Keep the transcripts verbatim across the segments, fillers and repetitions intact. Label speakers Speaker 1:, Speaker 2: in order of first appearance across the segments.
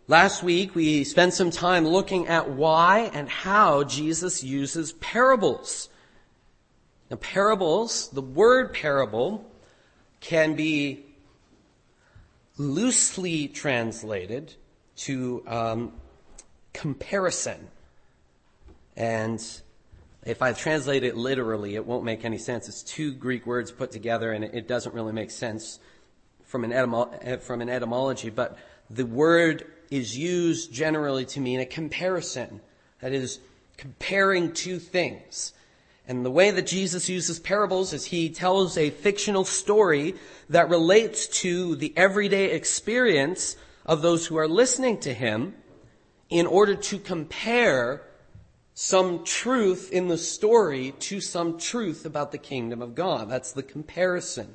Speaker 1: Last week, we spent some time looking at why and how Jesus uses parables. Now, parables, the word parable, can be loosely translated to um, comparison. And if I translate it literally, it won't make any sense. It's two Greek words put together, and it doesn't really make sense from an, etymo- from an etymology. But the word is used generally to mean a comparison. That is, comparing two things. And the way that Jesus uses parables is he tells a fictional story that relates to the everyday experience of those who are listening to him in order to compare some truth in the story to some truth about the kingdom of God. That's the comparison.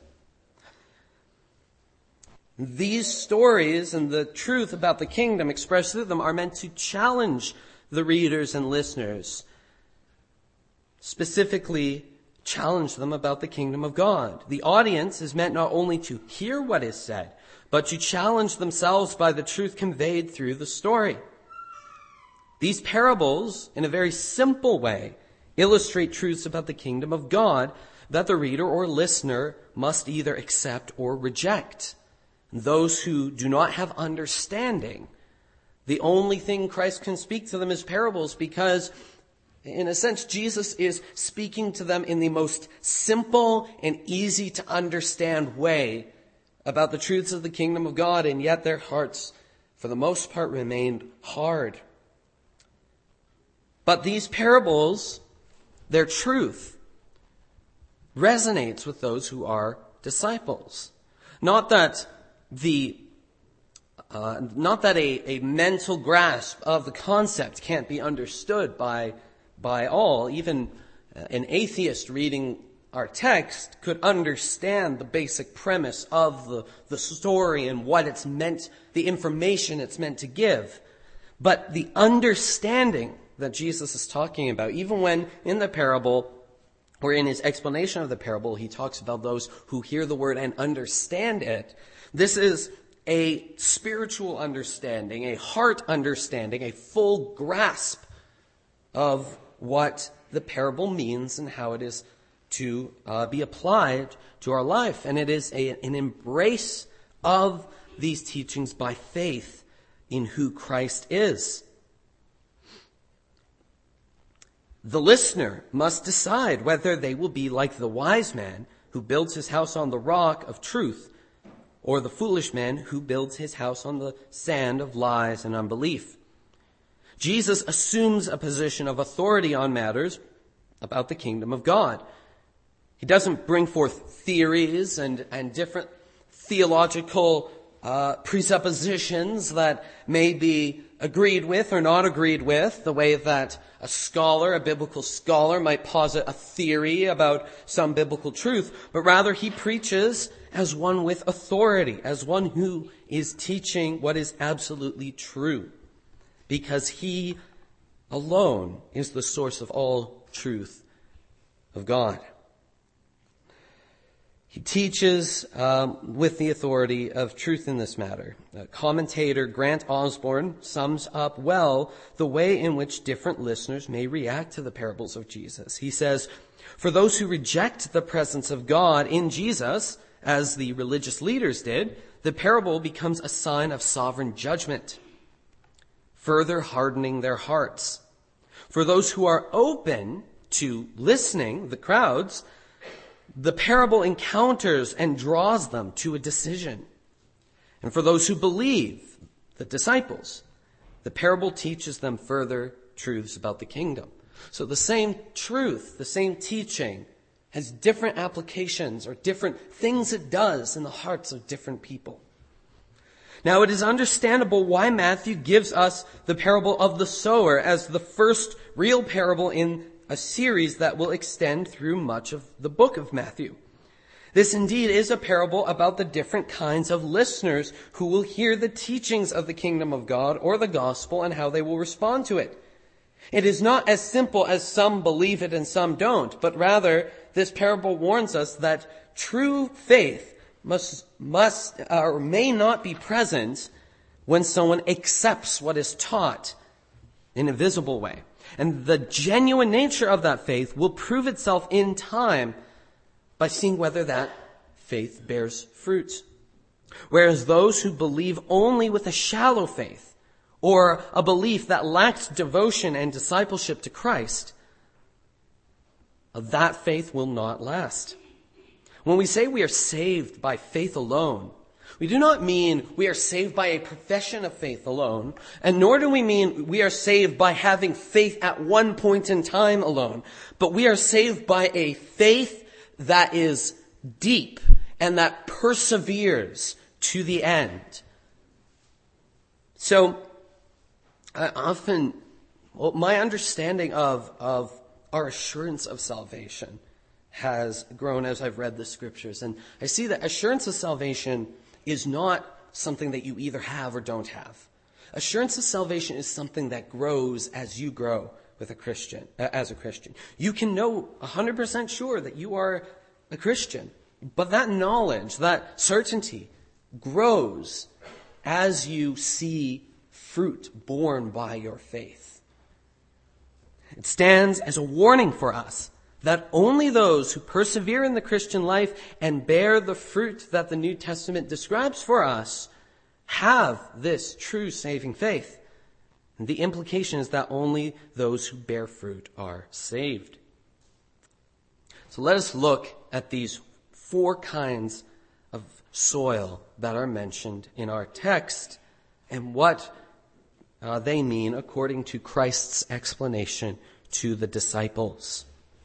Speaker 1: These stories and the truth about the kingdom expressed through them are meant to challenge the readers and listeners. Specifically, challenge them about the kingdom of God. The audience is meant not only to hear what is said, but to challenge themselves by the truth conveyed through the story. These parables, in a very simple way, illustrate truths about the kingdom of God that the reader or listener must either accept or reject. Those who do not have understanding, the only thing Christ can speak to them is parables, because in a sense, Jesus is speaking to them in the most simple and easy to understand way about the truths of the kingdom of God, and yet their hearts, for the most part, remained hard. But these parables, their truth, resonates with those who are disciples. Not that the uh, not that a, a mental grasp of the concept can't be understood by by all. Even an atheist reading our text could understand the basic premise of the, the story and what it's meant, the information it's meant to give. But the understanding that Jesus is talking about, even when in the parable or in his explanation of the parable, he talks about those who hear the word and understand it. This is a spiritual understanding, a heart understanding, a full grasp of what the parable means and how it is to uh, be applied to our life. And it is a, an embrace of these teachings by faith in who Christ is. The listener must decide whether they will be like the wise man who builds his house on the rock of truth, or the foolish man who builds his house on the sand of lies and unbelief. Jesus assumes a position of authority on matters about the kingdom of God. He doesn't bring forth theories and, and different theological uh, presuppositions that may be agreed with or not agreed with, the way that a scholar, a biblical scholar, might posit a theory about some biblical truth, but rather he preaches as one with authority, as one who is teaching what is absolutely true, because he alone is the source of all truth of God. He teaches um, with the authority of truth in this matter. Uh, commentator Grant Osborne sums up well the way in which different listeners may react to the parables of Jesus. He says, for those who reject the presence of God in Jesus, as the religious leaders did, the parable becomes a sign of sovereign judgment, further hardening their hearts. For those who are open to listening, the crowds, the parable encounters and draws them to a decision. And for those who believe, the disciples, the parable teaches them further truths about the kingdom. So the same truth, the same teaching, has different applications or different things it does in the hearts of different people. Now, it is understandable why Matthew gives us the parable of the sower as the first real parable in a series that will extend through much of the book of Matthew. This indeed is a parable about the different kinds of listeners who will hear the teachings of the kingdom of God or the gospel and how they will respond to it. It is not as simple as some believe it and some don't, but rather this parable warns us that true faith must, must or may not be present when someone accepts what is taught in a visible way. And the genuine nature of that faith will prove itself in time by seeing whether that faith bears fruit. Whereas those who believe only with a shallow faith, or a belief that lacks devotion and discipleship to Christ, that faith will not last. When we say we are saved by faith alone, we do not mean we are saved by a profession of faith alone, and nor do we mean we are saved by having faith at one point in time alone, but we are saved by a faith that is deep and that perseveres to the end. So, I often, well, my understanding of, of our assurance of salvation has grown as I've read the scriptures. And I see that assurance of salvation is not something that you either have or don't have. Assurance of salvation is something that grows as you grow with a Christian, uh, as a Christian. You can know one hundred percent sure that you are a Christian, but that knowledge, that certainty grows as you see fruit borne by your faith. It stands as a warning for us that only those who persevere in the Christian life and bear the fruit that the New Testament describes for us have this true saving faith. And the implication is that only those who bear fruit are saved. So let us look at these four kinds of soil that are mentioned in our text and what uh, they mean according to Christ's explanation to the disciples.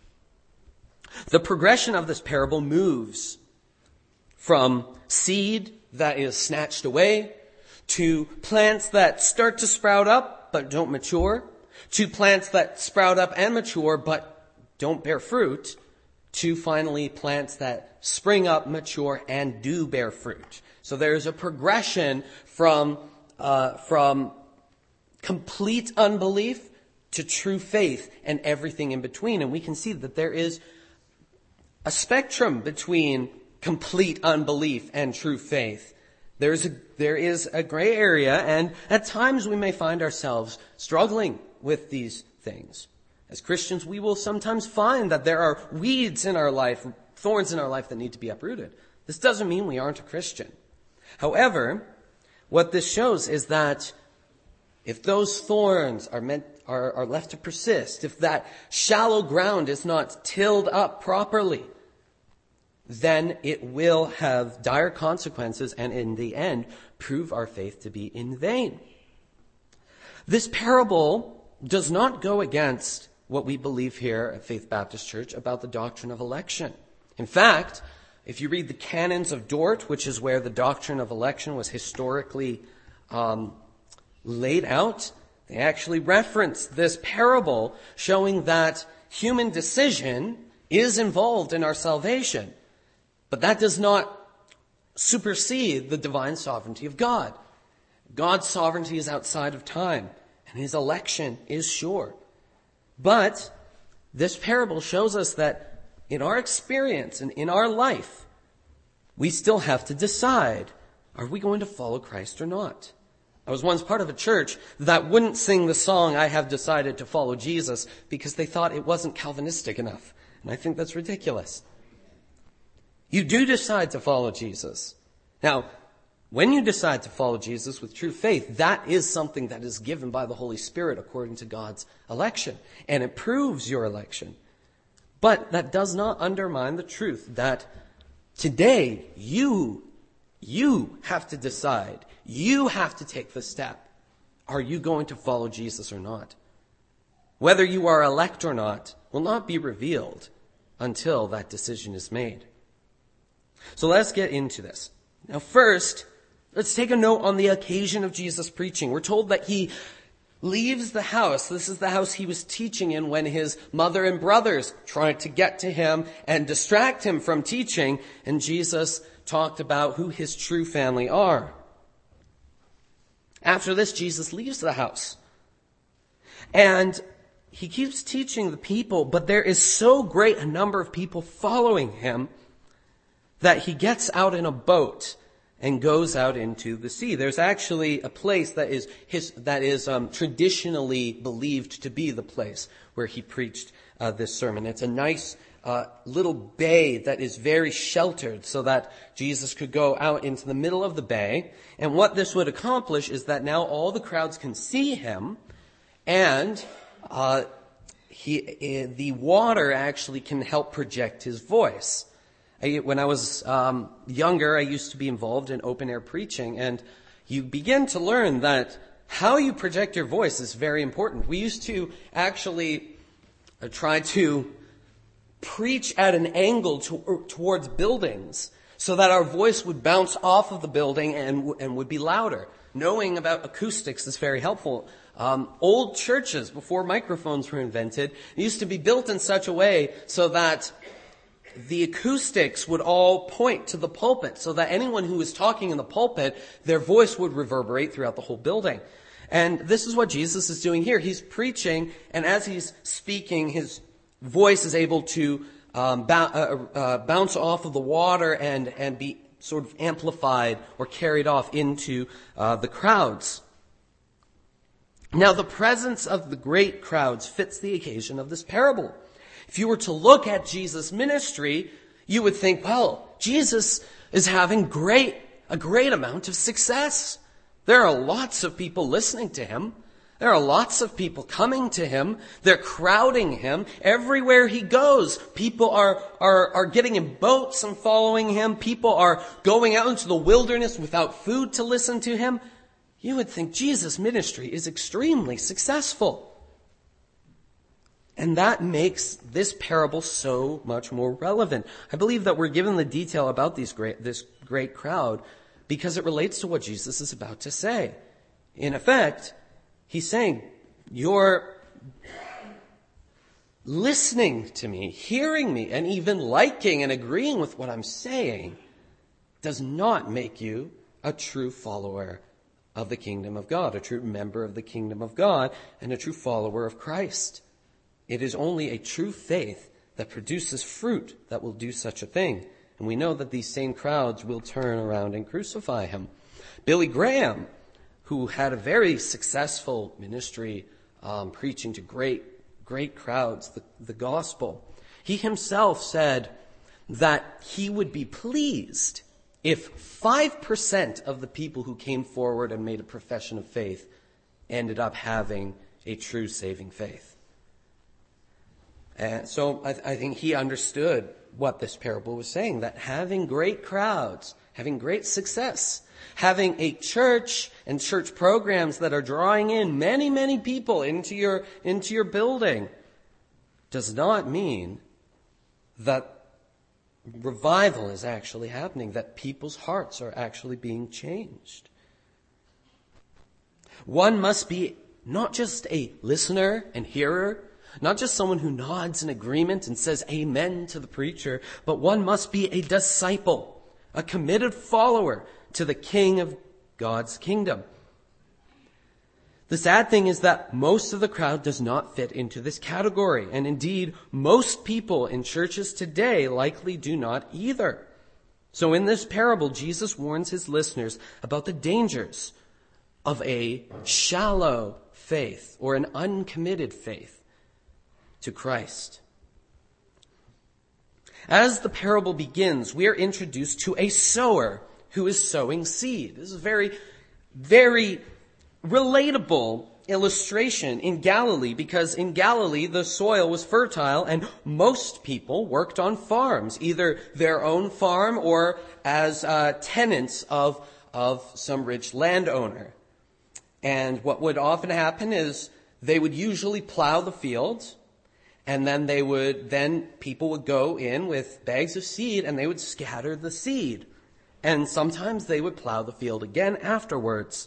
Speaker 1: The progression of this parable moves from seed that is snatched away to plants that start to sprout up but don't mature, to plants that sprout up and mature but don't bear fruit, to finally plants that spring up, mature, and do bear fruit. So there's a progression from uh, from complete unbelief to true faith and everything in between. And we can see that there is a spectrum between complete unbelief and true faith. There's a, there is a gray area, and at times we may find ourselves struggling with these things. As Christians, we will sometimes find that there are weeds in our life, thorns in our life that need to be uprooted. This doesn't mean we aren't a Christian. However, what this shows is that if those thorns are meant are, are left to persist, if that shallow ground is not tilled up properly, then it will have dire consequences and in the end prove our faith to be in vain. This parable does not go against what we believe here at Faith Baptist Church about the doctrine of election. In fact, if you read the Canons of Dort, which is where the doctrine of election was historically um, laid out, they actually reference this parable showing that human decision is involved in our salvation. But that does not supersede the divine sovereignty of God. God's sovereignty is outside of time, and his election is sure. But this parable shows us that in our experience and in our life, we still have to decide, are we going to follow Christ or not? I was once part of a church that wouldn't sing the song, I have decided to follow Jesus, because they thought it wasn't Calvinistic enough. And I think that's ridiculous. You do decide to follow Jesus. Now, when you decide to follow Jesus with true faith, that is something that is given by the Holy Spirit according to God's election. And it proves your election. But that does not undermine the truth that today you, you have to decide. You have to take the step. Are you going to follow Jesus or not? Whether you are elect or not will not be revealed until that decision is made. So let's get into this. Now first, let's take a note on the occasion of Jesus' preaching. We're told that he leaves the house. This is the house he was teaching in when his mother and brothers tried to get to him and distract him from teaching. And Jesus talked about who his true family are. After this, Jesus leaves the house. And he keeps teaching the people, but there is so great a number of people following him that he gets out in a boat and goes out into the sea. There's actually a place that is his, that is um, traditionally believed to be the place where he preached uh, this sermon. It's a nice uh, little bay that is very sheltered so that Jesus could go out into the middle of the bay. And what this would accomplish is that now all the crowds can see him, and uh, he, the water actually can help project his voice. I, when I was um, younger, I used to be involved in open-air preaching, and you begin to learn that how you project your voice is very important. We used to actually uh, try to preach at an angle to, towards buildings so that our voice would bounce off of the building and, and would be louder. Knowing about acoustics is very helpful. Um, old churches, before microphones were invented, used to be built in such a way so that the acoustics would all point to the pulpit, so that anyone who was talking in the pulpit, their voice would reverberate throughout the whole building. And this is what Jesus is doing here. He's preaching, and as he's speaking, his voice is able to um, b- uh, uh, bounce off of the water and, and be sort of amplified or carried off into uh, the crowds. Now, the presence of the great crowds fits the occasion of this parable. If you were to look at Jesus' ministry, you would think, well, Jesus is having great, a great amount of success. There are lots of people listening to him. There are lots of people coming to him. They're crowding him. Everywhere he goes, people are, are, are getting in boats and following him. People are going out into the wilderness without food to listen to him. You would think Jesus' ministry is extremely successful. And that makes this parable so much more relevant. I believe that we're given the detail about these great, this great crowd because it relates to what Jesus is about to say. In effect, he's saying, you're listening to me, hearing me, and even liking and agreeing with what I'm saying does not make you a true follower of the kingdom of God, a true member of the kingdom of God, and a true follower of Christ. It is only a true faith that produces fruit that will do such a thing. And we know that these same crowds will turn around and crucify him. Billy Graham, who had a very successful ministry um, preaching to great, great crowds the, the gospel, he himself said that he would be pleased if five percent of the people who came forward and made a profession of faith ended up having a true saving faith. And so I, th- I think he understood what this parable was saying, that having great crowds, having great success, having a church and church programs that are drawing in many, many people into your, into your building does not mean that revival is actually happening, that people's hearts are actually being changed. One must be not just a listener and hearer, not just someone who nods in agreement and says amen to the preacher, but one must be a disciple, a committed follower to the King of God's kingdom. The sad thing is that most of the crowd does not fit into this category, and indeed, most people in churches today likely do not either. So in this parable, Jesus warns his listeners about the dangers of a shallow faith or an uncommitted faith to Christ. As the parable begins, we are introduced to a sower who is sowing seed. This is a very, very relatable illustration in Galilee, because in Galilee the soil was fertile and most people worked on farms, either their own farm or as uh, tenants of, of some rich landowner. And what would often happen is they would usually plow the fields, and then they would, then people would go in with bags of seed and they would scatter the seed. And sometimes they would plow the field again afterwards.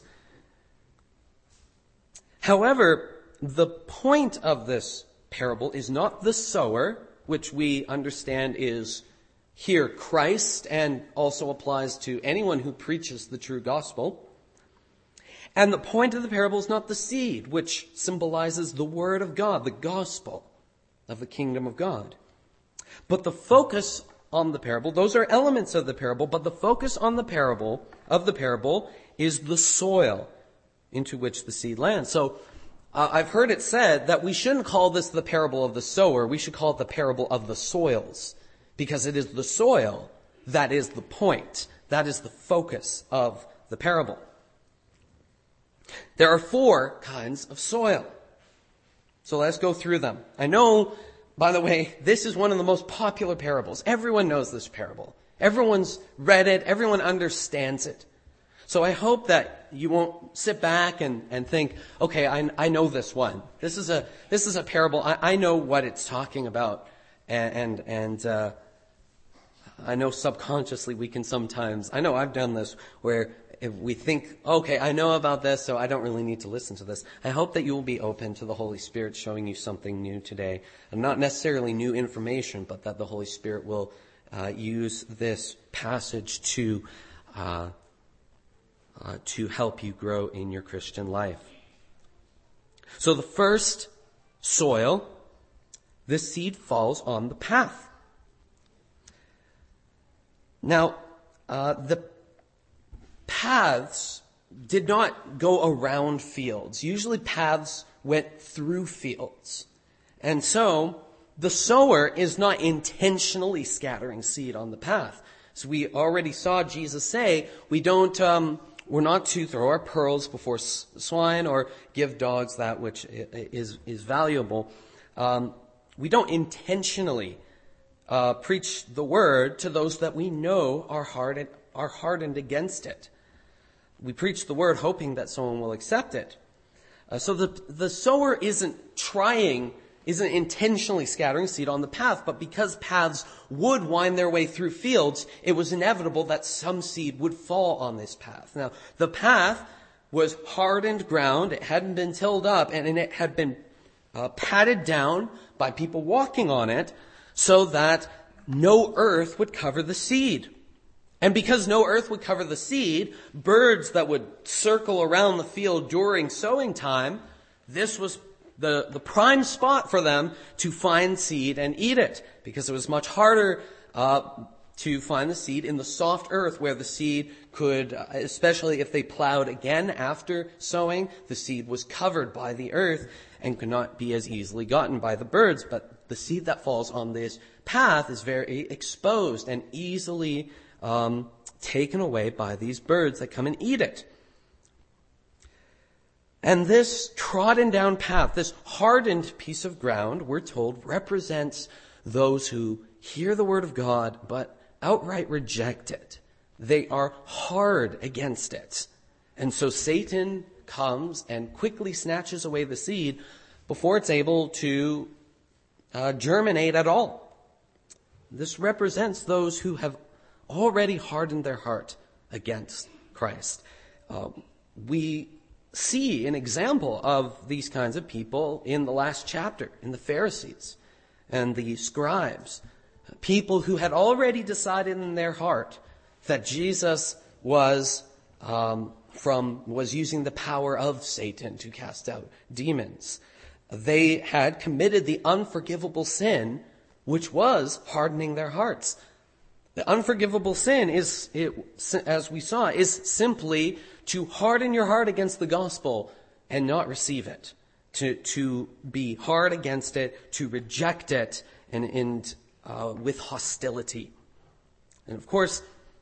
Speaker 1: However, the point of this parable is not the sower, which we understand is here Christ and also applies to anyone who preaches the true gospel. And the point of the parable is not the seed, which symbolizes the word of God, the gospel of the kingdom of God. But the focus on the parable. Those are elements of the parable, but the focus on the parable, of the parable, is the soil into which the seed lands. So, uh, I've heard it said that we shouldn't call this the parable of the sower. We should call it the parable of the soils, because it is the soil that is the point. That is the focus of the parable. There are four kinds of soil. So let's go through them. I know, by the way, this is one of the most popular parables. Everyone knows this parable. Everyone's read it. Everyone understands it. So I hope that you won't sit back and, and think, okay, I, I know this one. This is a, this is a parable. I, I know what it's talking about. And, and, and uh, I know subconsciously we can sometimes, I know I've done this, where if we think, okay, I know about this, so I don't really need to listen to this. I hope that you will be open to the Holy Spirit showing you something new today. And not necessarily new information, but that the Holy Spirit will uh, use this passage to uh, uh, to help you grow in your Christian life. So the first soil, this seed falls on the path. Now, uh, the paths did not go around fields. Usually paths went through fields. And so the sower is not intentionally scattering seed on the path. So we already saw Jesus say, we don't, um, we're not to throw our pearls before swine or give dogs that which is, is valuable. Um, we don't intentionally uh, preach the word to those that we know are hardened, are hardened against it. We preach the word hoping that someone will accept it. Uh, so the the sower isn't trying, isn't intentionally scattering seed on the path, but because paths would wind their way through fields, it was inevitable that some seed would fall on this path. Now, the path was hardened ground, it hadn't been tilled up, and it had been uh, patted down by people walking on it so that no earth would cover the seed. And because no earth would cover the seed, birds that would circle around the field during sowing time, this was the, the prime spot for them to find seed and eat it. Because it was much harder uh, to find the seed in the soft earth where the seed could, especially if they plowed again after sowing, the seed was covered by the earth and could not be as easily gotten by the birds. But the seed that falls on this path is very exposed and easily Um, taken away by these birds that come and eat it. And this trodden down path, this hardened piece of ground, we're told, represents those who hear the word of God but outright reject it. They are hard against it. And so Satan comes and quickly snatches away the seed before it's able to uh, germinate at all. This represents those who have already hardened their heart against Christ. Uh, we see an example of these kinds of people in the last chapter, in the Pharisees and the scribes. People who had already decided in their heart that Jesus was um, from was using the power of Satan to cast out demons. They had committed the unforgivable sin, which was hardening their hearts. The unforgivable sin is, it, as we saw, is simply to harden your heart against the gospel and not receive it. To, to be hard against it, to reject it, and, and uh, with hostility. And of course,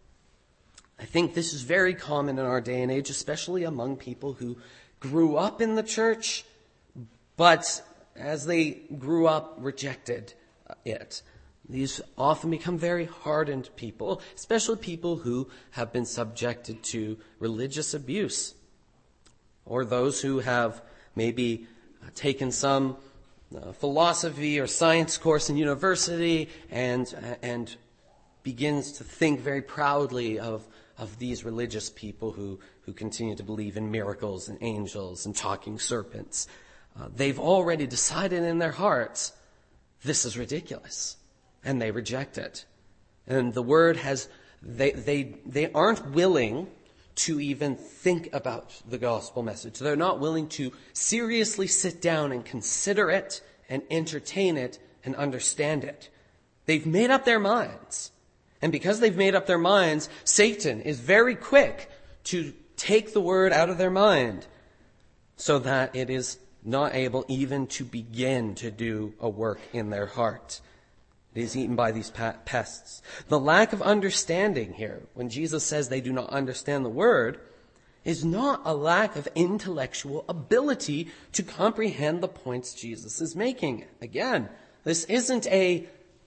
Speaker 1: I think this is very common in our day and age, especially among people who grew up in the church, but as they grew up, rejected it. These often become very hardened people, especially people who have been subjected to religious abuse, or those who have maybe taken some uh, philosophy or science course in university and and begins to think very proudly of of these religious people who who continue to believe in miracles and angels and talking serpents. Uh, they've already decided in their hearts, this is ridiculous. And they reject it. And the word has, they, they, they aren't willing to even think about the gospel message. They're not willing to seriously sit down and consider it and entertain it and understand it. They've made up their minds. And because they've made up their minds, Satan is very quick to take the word out of their mind so that it is not able even to begin to do a work in their heart. It is eaten by these pests. The lack of understanding here, when Jesus says they do not understand the word, is not a lack of intellectual ability to comprehend the points Jesus is making. Again, this isn't a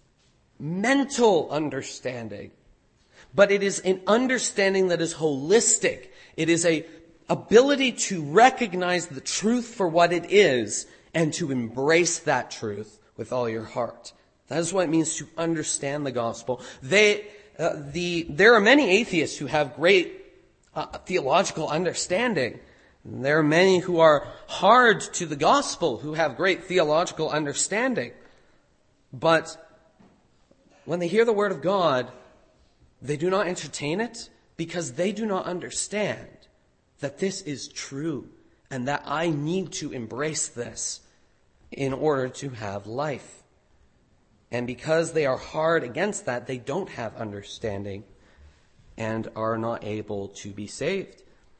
Speaker 1: mental understanding, but it is an understanding that is holistic. It is a ability to recognize the truth for what it is and to embrace that truth with all your heart. That is what it means to understand the gospel. They, uh, the, there are many atheists who have great uh, theological understanding. There are many who are hard to the gospel, who have great theological understanding. But when they hear the word of God, they do not entertain it because they do not understand that this is true and that I need to embrace this in order to have life. And because they are hard against that, they don't have understanding and are not able to be saved.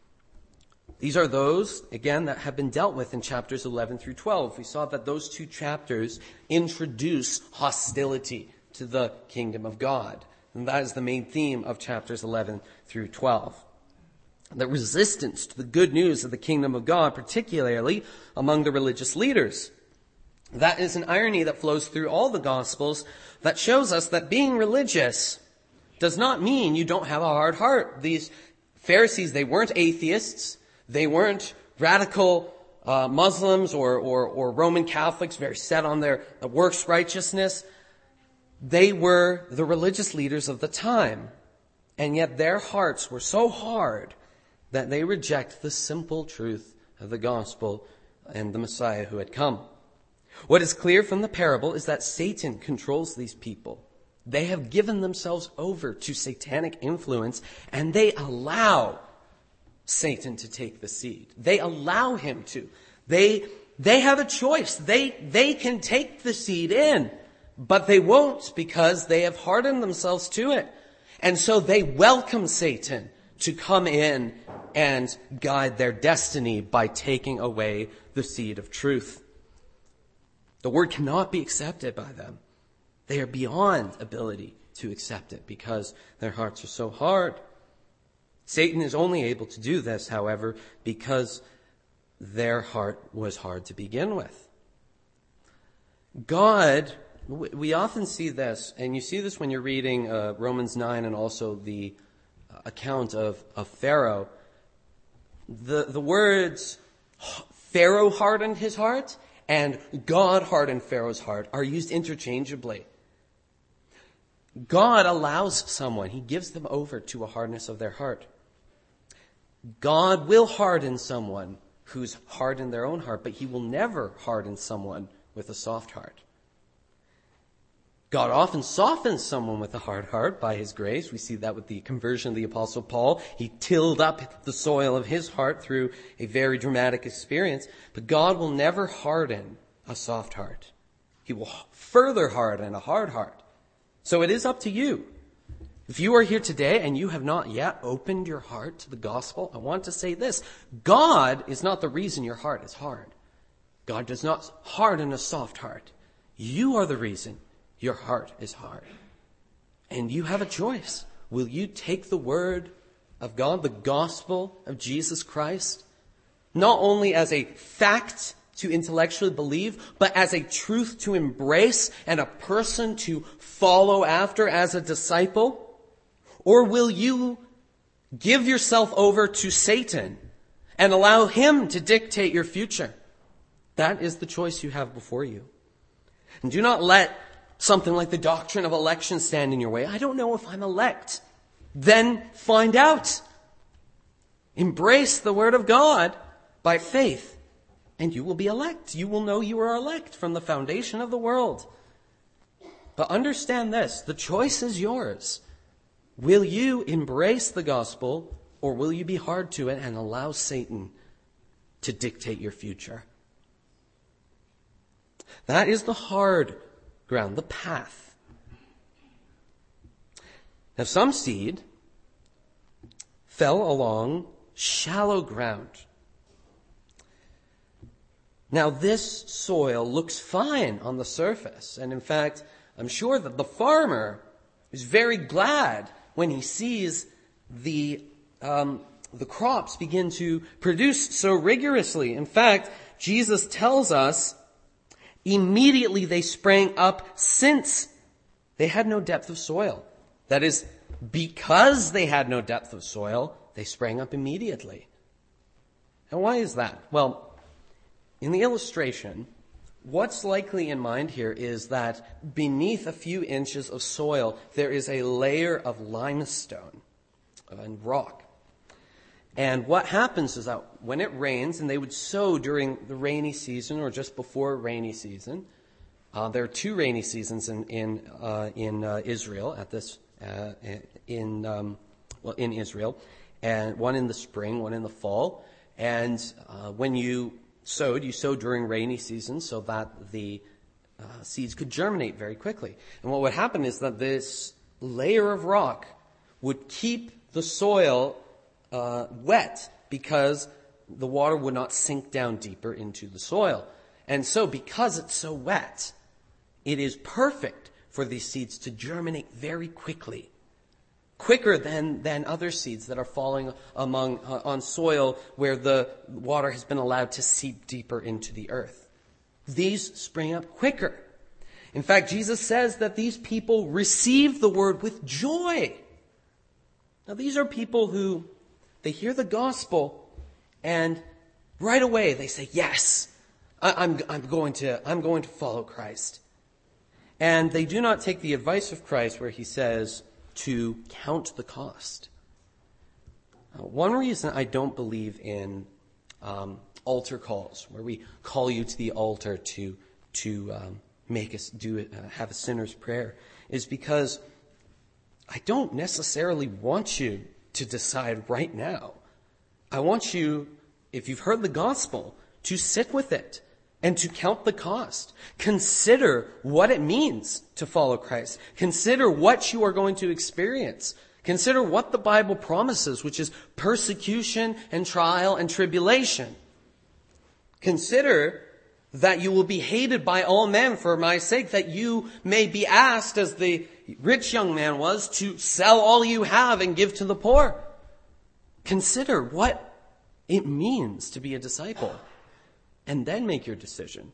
Speaker 1: These are those, again, that have been dealt with in chapters eleven through twelve. We saw that those two chapters introduce hostility to the kingdom of God. And that is the main theme of chapters eleven through twelve. The resistance to the good news of the kingdom of God, particularly among the religious leaders. That is an irony that flows through all the Gospels that shows us that being religious does not mean you don't have a hard heart. These Pharisees, they weren't atheists. They weren't radical uh, Muslims or, or, or Roman Catholics very set on their works righteousness. They were the religious leaders of the time. And yet their hearts were so hard that they reject the simple truth of the gospel and the Messiah who had come. What is clear from the parable is that Satan controls these people. They have given themselves over to satanic influence, and they allow Satan to take the seed. They allow him to. They, they have a choice. They, they can take the seed in, but they won't because they have hardened themselves to it. And so they welcome Satan to come in and guide their destiny by taking away the seed of truth. The word cannot be accepted by them. They are beyond ability to accept it because their hearts are so hard. Satan is only able to do this, however, because their heart was hard to begin with. God, we often see this, and you see this when you're reading uh, Romans nine and also the account of, of Pharaoh. The, the words Pharaoh hardened his heart and God hardened Pharaoh's heart are used interchangeably. God allows someone, he gives them over to a hardness of their heart. God will harden someone who's hard in their own heart, but he will never harden someone with a soft heart. God often softens someone with a hard heart by his grace. We see that with the conversion of the Apostle Paul. He tilled up the soil of his heart through a very dramatic experience. But God will never harden a soft heart. He will further harden a hard heart. So it is up to you. If you are here today and you have not yet opened your heart to the gospel, I want to say this. God is not the reason your heart is hard. God does not harden a soft heart. You are the reason your heart is hard. And you have a choice. Will you take the word of God, the gospel of Jesus Christ, not only as a fact to intellectually believe, but as a truth to embrace and a person to follow after as a disciple? Or will you give yourself over to Satan and allow him to dictate your future? That is the choice you have before you. And do not let something like the doctrine of election stand in your way. I don't know if I'm elect. Then find out. Embrace the word of God by faith, and you will be elect. You will know you are elect from the foundation of the world. But understand this, the choice is yours. Will you embrace the gospel, or will you be hard to it and allow Satan to dictate your future? That is the hard ground, the path. Now some seed fell along shallow ground. Now this soil looks fine on the surface, and in fact, I'm sure that the farmer is very glad when he sees the um, the crops begin to produce so rigorously. In fact, Jesus tells us, immediately they sprang up since they had no depth of soil. That is, because they had no depth of soil, they sprang up immediately. And why is that? Well, in the illustration, what's likely in mind here is that beneath a few inches of soil, there is a layer of limestone and rock. And what happens is that when it rains, and they would sow during the rainy season or just before rainy season, uh, there are two rainy seasons in in uh, in uh, Israel at this uh, in um, well in Israel, and one in the spring, one in the fall. And uh, when you sowed, you sowed during rainy season so that the uh, seeds could germinate very quickly. And what would happen is that this layer of rock would keep the soil uh, wet because the water would not sink down deeper into the soil. And so because it's so wet, it is perfect for these seeds to germinate very quickly. Quicker than, than other seeds that are falling among uh, on soil where the water has been allowed to seep deeper into the earth. These spring up quicker. In fact, Jesus says that these people receive the word with joy. Now, these are people who, they hear the gospel and right away they say, yes, I, I'm, I'm going to, I'm going to follow Christ. And they do not take the advice of Christ where he says to count the cost. Uh, one reason I don't believe in um, altar calls, where we call you to the altar to to um, make us do it, uh, have a sinner's prayer, is because I don't necessarily want you to decide right now. I want you, if you've heard the gospel, to sit with it and to count the cost. Consider what it means to follow Christ. Consider what you are going to experience. Consider what the Bible promises, which is persecution and trial and tribulation. Consider that you will be hated by all men for my sake, that you may be asked, as the rich young man was, to sell all you have and give to the poor. Consider what it means to be a disciple. And then make your decision.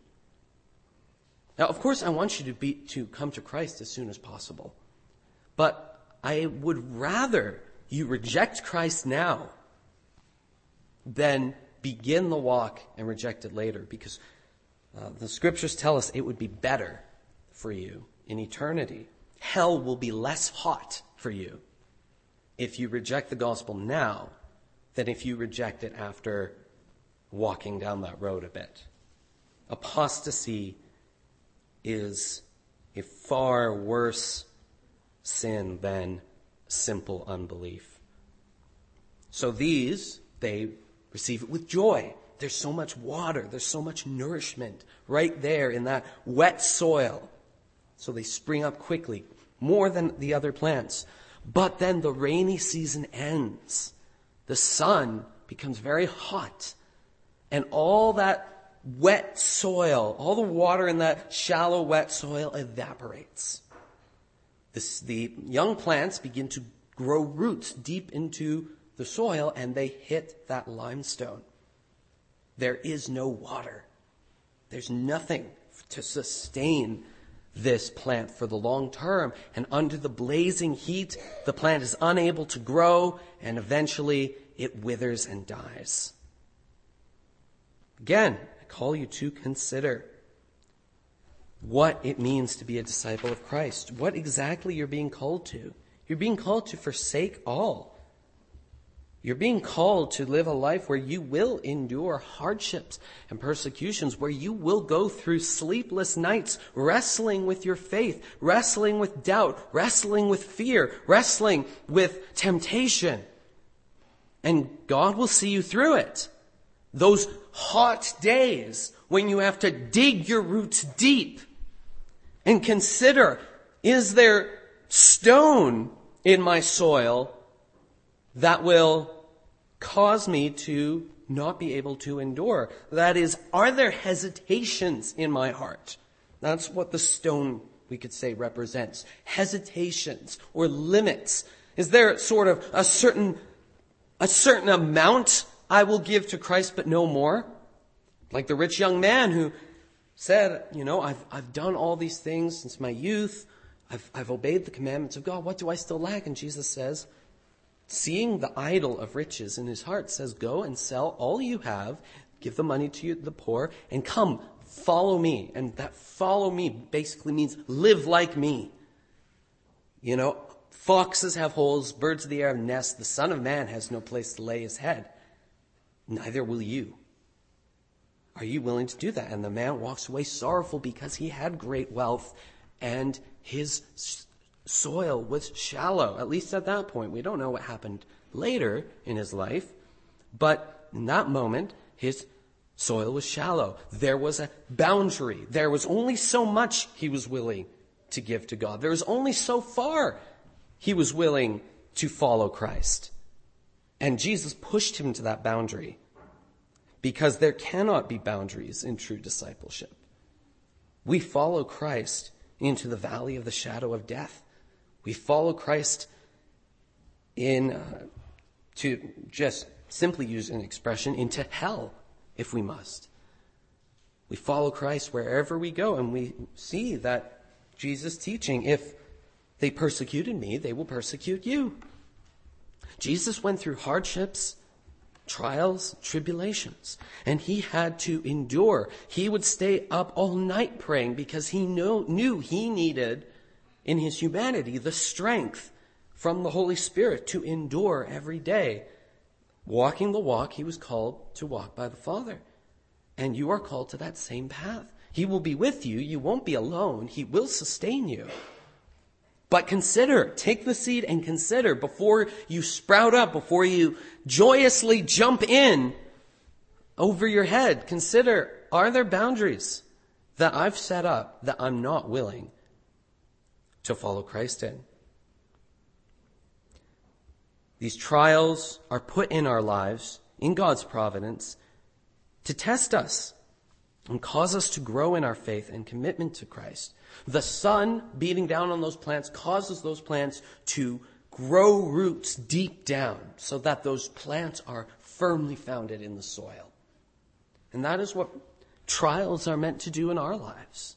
Speaker 1: Now, of course, I want you to be to come to Christ as soon as possible. But I would rather you reject Christ now than begin the walk and reject it later. Because uh, the scriptures tell us it would be better for you in eternity. Hell will be less hot for you if you reject the gospel now than if you reject it after walking down that road a bit. Apostasy is a far worse sin than simple unbelief. So these, they receive it with joy. There's so much water, there's so much nourishment right there in that wet soil. So they spring up quickly, more than the other plants. But then the rainy season ends. The sun becomes very hot. And all that wet soil, all the water in that shallow, wet soil evaporates. This, the young plants begin to grow roots deep into the soil, and they hit that limestone. There is no water. There's nothing to sustain this plant for the long term. And under the blazing heat, the plant is unable to grow, and eventually it withers and dies. Again, I call you to consider what it means to be a disciple of Christ. What exactly you're being called to. You're being called to forsake all. You're being called to live a life where you will endure hardships and persecutions, where you will go through sleepless nights wrestling with your faith, wrestling with doubt, wrestling with fear, wrestling with temptation. And God will see you through it. Those hot days when you have to dig your roots deep and consider, is there stone in my soil that will cause me to not be able to endure? That is, are there hesitations in my heart? That's what the stone, we could say, represents. Hesitations or limits. Is there sort of a certain, a certain amount I will give to Christ, but no more? Like the rich young man who said, you know, I've, I've done all these things since my youth. I've, I've obeyed the commandments of God. What do I still lack? And Jesus says, seeing the idol of riches in his heart, says, go and sell all you have, give the money to the poor, and come, follow me. And that follow me basically means live like me. You know, foxes have holes, birds of the air have nests, the Son of Man has no place to lay his head. Neither will you. Are you willing to do that? And the man walks away sorrowful because he had great wealth and his soil was shallow, at least at that point. We don't know what happened later in his life, but in that moment, his soil was shallow. There was a boundary. There was only so much he was willing to give to God. There was only so far he was willing to follow Christ. And Jesus pushed him to that boundary, because there cannot be boundaries in true discipleship. We follow Christ into the valley of the shadow of death. We follow Christ in, uh, to just simply use an expression, into hell, if we must. We follow Christ wherever we go, and we see that Jesus' teaching, if they persecuted me, they will persecute you. Jesus went through hardships, trials, tribulations, and he had to endure. He would stay up all night praying because he know, knew he needed, in his humanity, the strength from the Holy Spirit to endure every day. Walking the walk he was called to walk by the Father. And you are called to that same path. He will be with you. You won't be alone. He will sustain you. But consider, take the seed and consider before you sprout up, before you joyously jump in over your head. Consider, are there boundaries that I've set up that I'm not willing to follow Christ in? These trials are put in our lives, in God's providence, to test us and cause us to grow in our faith and commitment to Christ. The sun beating down on those plants causes those plants to grow roots deep down so that those plants are firmly founded in the soil. And that is what trials are meant to do in our lives.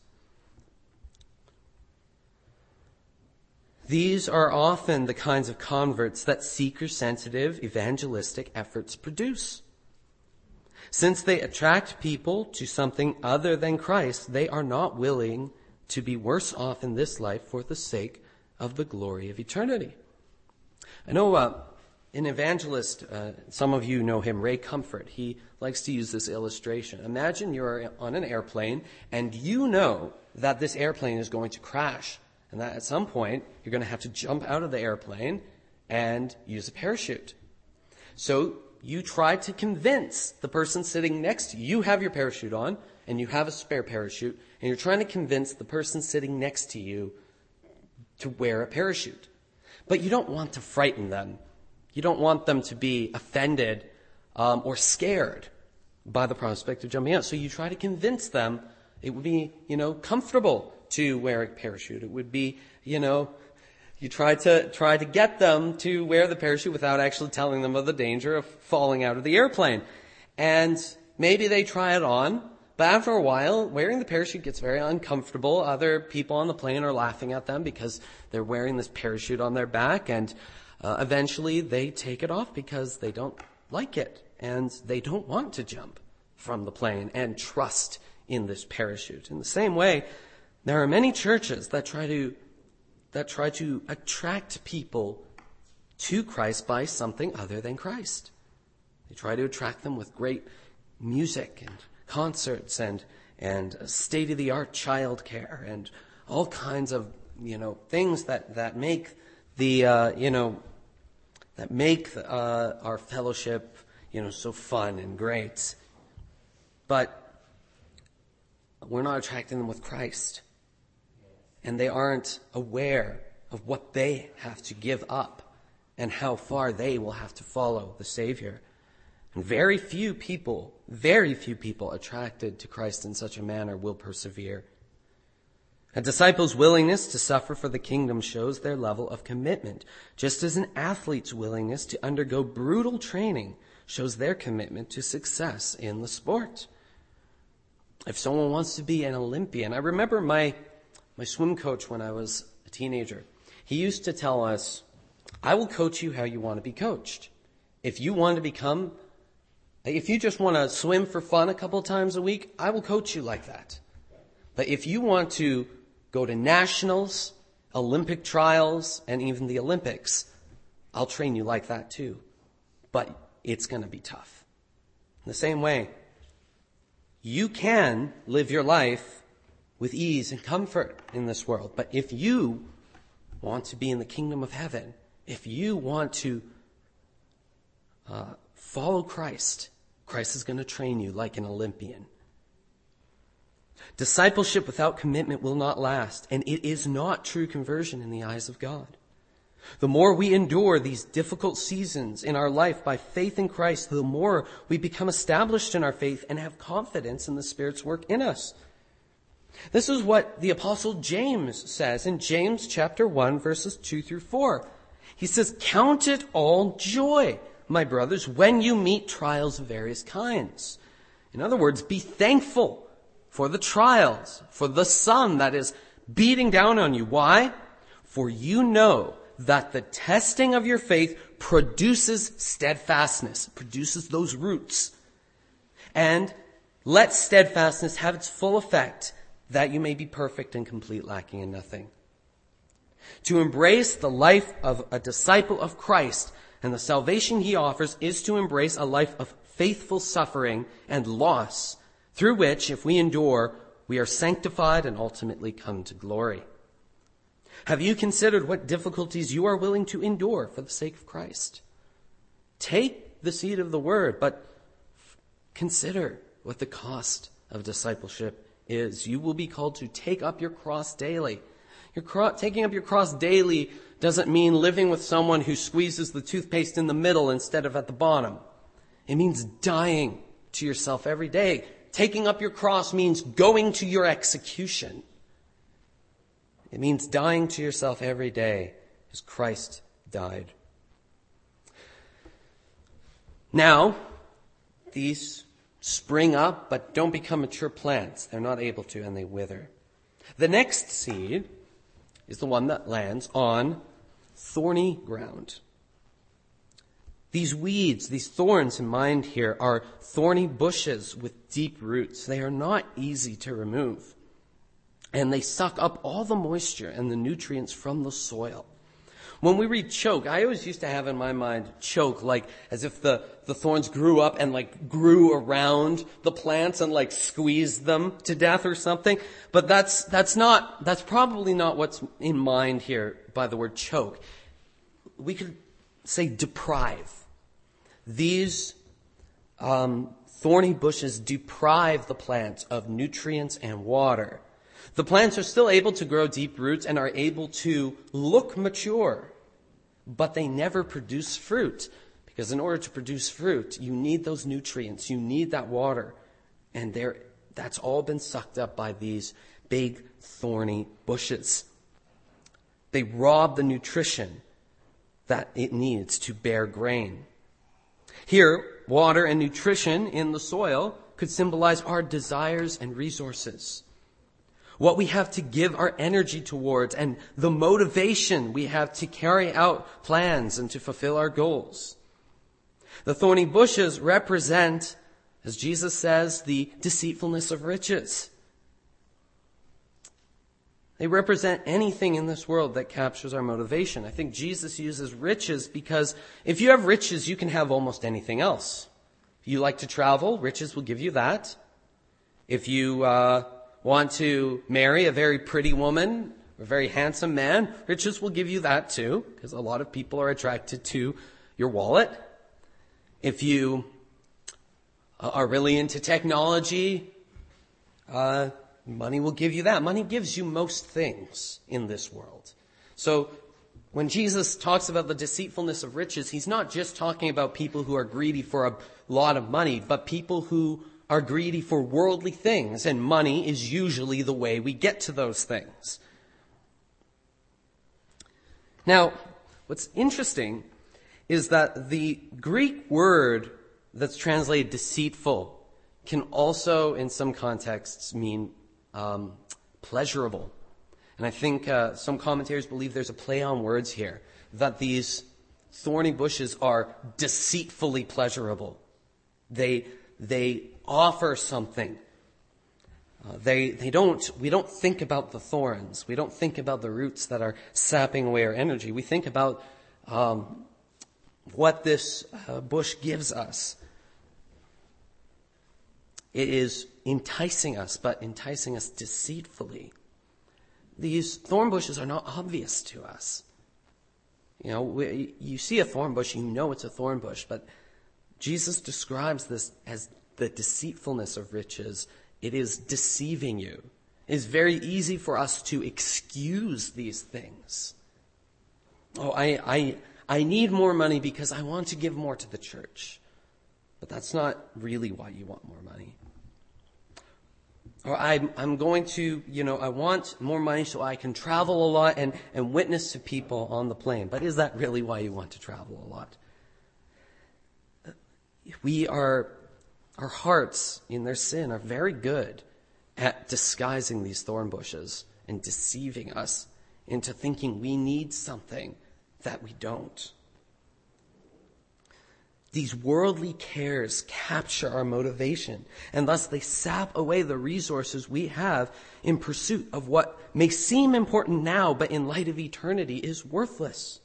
Speaker 1: These are often the kinds of converts that seeker-sensitive evangelistic efforts produce. Since they attract people to something other than Christ, they are not willing to be worse off in this life for the sake of the glory of eternity. I know uh, an evangelist, uh, some of you know him, Ray Comfort. He likes to use this illustration. Imagine you're on an airplane and you know that this airplane is going to crash, and that at some point you're going to have to jump out of the airplane and use a parachute. So you try to convince the person sitting next to you. You have your parachute on and you have a spare parachute, and you're trying to convince the person sitting next to you to wear a parachute. But you don't want to frighten them. You don't want them to be offended um, or scared by the prospect of jumping out. So you try to convince them it would be, you know, comfortable to wear a parachute. It would be, you know, you try to try to get them to wear the parachute without actually telling them of the danger of falling out of the airplane. And maybe they try it on, but after a while, wearing the parachute gets very uncomfortable. Other people on the plane are laughing at them because they're wearing this parachute on their back, and uh, eventually they take it off because they don't like it, and they don't want to jump from the plane and trust in this parachute. In the same way, there are many churches that try to that try to attract people to Christ by something other than Christ. They try to attract them with great music and concerts and and state-of-the-art childcare and all kinds of, you know, things that that make the uh, you know that make uh, our fellowship, you know, so fun and great. But we're not attracting them with Christ, and they aren't aware of what they have to give up and how far they will have to follow the Savior. And very few people, very few people attracted to Christ in such a manner will persevere. A disciple's willingness to suffer for the kingdom shows their level of commitment, just as an athlete's willingness to undergo brutal training shows their commitment to success in the sport. If someone wants to be an Olympian, I remember my, my swim coach when I was a teenager. He used to tell us, I will coach you how you want to be coached. If you want to become, if you just want to swim for fun a couple of times a week, I will coach you like that. But if you want to go to nationals, Olympic trials, and even the Olympics, I'll train you like that too. But it's going to be tough. In the same way, you can live your life with ease and comfort in this world. But if you want to be in the kingdom of heaven, if you want to uh, follow Christ, Christ is going to train you like an Olympian. Discipleship without commitment will not last, and it is not true conversion in the eyes of God. The more we endure these difficult seasons in our life by faith in Christ, the more we become established in our faith and have confidence in the Spirit's work in us. This is what the Apostle James says in James chapter one, verses two through four. He says, "Count it all joy, my brothers, when you meet trials of various kinds." In other words, be thankful for the trials, for the sun that is beating down on you. Why? For you know that the testing of your faith produces steadfastness, produces those roots. And let steadfastness have its full effect, that you may be perfect and complete, lacking in nothing. To embrace the life of a disciple of Christ and the salvation he offers is to embrace a life of faithful suffering and loss, through which, if we endure, we are sanctified and ultimately come to glory. Have you considered what difficulties you are willing to endure for the sake of Christ? Take the seed of the word, but consider what the cost of discipleship is. You will be called to take up your cross daily. Your cro- taking up your cross daily doesn't mean living with someone who squeezes the toothpaste in the middle instead of at the bottom. It means dying to yourself every day. Taking up your cross means going to your execution. It means dying to yourself every day as Christ died. Now, these spring up but don't become mature plants. They're not able to, and they wither. The next seed is the one that lands on thorny ground. These weeds, these thorns in mind here, are thorny bushes with deep roots. They are not easy to remove. And they suck up all the moisture and the nutrients from the soil. When we read choke, I always used to have in my mind choke like as if the, the thorns grew up and like grew around the plants and like squeezed them to death or something. But that's, that's not, that's probably not what's in mind here by the word choke. We could say deprive. These um, thorny bushes deprive the plants of nutrients and water. The plants are still able to grow deep roots and are able to look mature, but they never produce fruit, because in order to produce fruit, you need those nutrients, you need that water, and there, that's all been sucked up by these big thorny bushes. They rob the nutrition that it needs to bear grain. Here, water and nutrition in the soil could symbolize our desires and resources. What we have to give our energy towards and the motivation we have to carry out plans and to fulfill our goals. The thorny bushes represent, as Jesus says, the deceitfulness of riches. They represent anything in this world that captures our motivation. I think Jesus uses riches because if you have riches, you can have almost anything else. If you like to travel, riches will give you that. If you uh, want to marry a very pretty woman, or a very handsome man, riches will give you that too, because a lot of people are attracted to your wallet. If you are really into technology, uh, money will give you that. Money gives you most things in this world. So When Jesus talks about the deceitfulness of riches, he's not just talking about people who are greedy for a lot of money, but people who are greedy for worldly things, and money is usually the way we get to those things. Now, what's interesting is that the Greek word that's translated deceitful can also, in some contexts, mean um, pleasurable. And I think uh, some commentators believe there's a play on words here, that these thorny bushes are deceitfully pleasurable. They they offer something. Uh, they they don't. We don't think about the thorns. We don't think about the roots that are sapping away our energy. We think about um, what this uh, bush gives us. It is enticing us, but enticing us deceitfully. These thorn bushes are not obvious to us. You know, we, you see a thorn bush, you know it's a thorn bush, but Jesus describes this as the deceitfulness of riches. It is deceiving you. It is very easy for us to excuse these things. Oh, I, I, I need more money because I want to give more to the church. But that's not really why you want more money. Or I'm, I'm going to, you know, I want more money so I can travel a lot and, and witness to people on the plane. But is that really why you want to travel a lot? We are, our hearts in their sin are very good at disguising these thorn bushes and deceiving us into thinking we need something that we don't. These worldly cares capture our motivation, and thus they sap away the resources we have in pursuit of what may seem important now, but in light of eternity is worthless.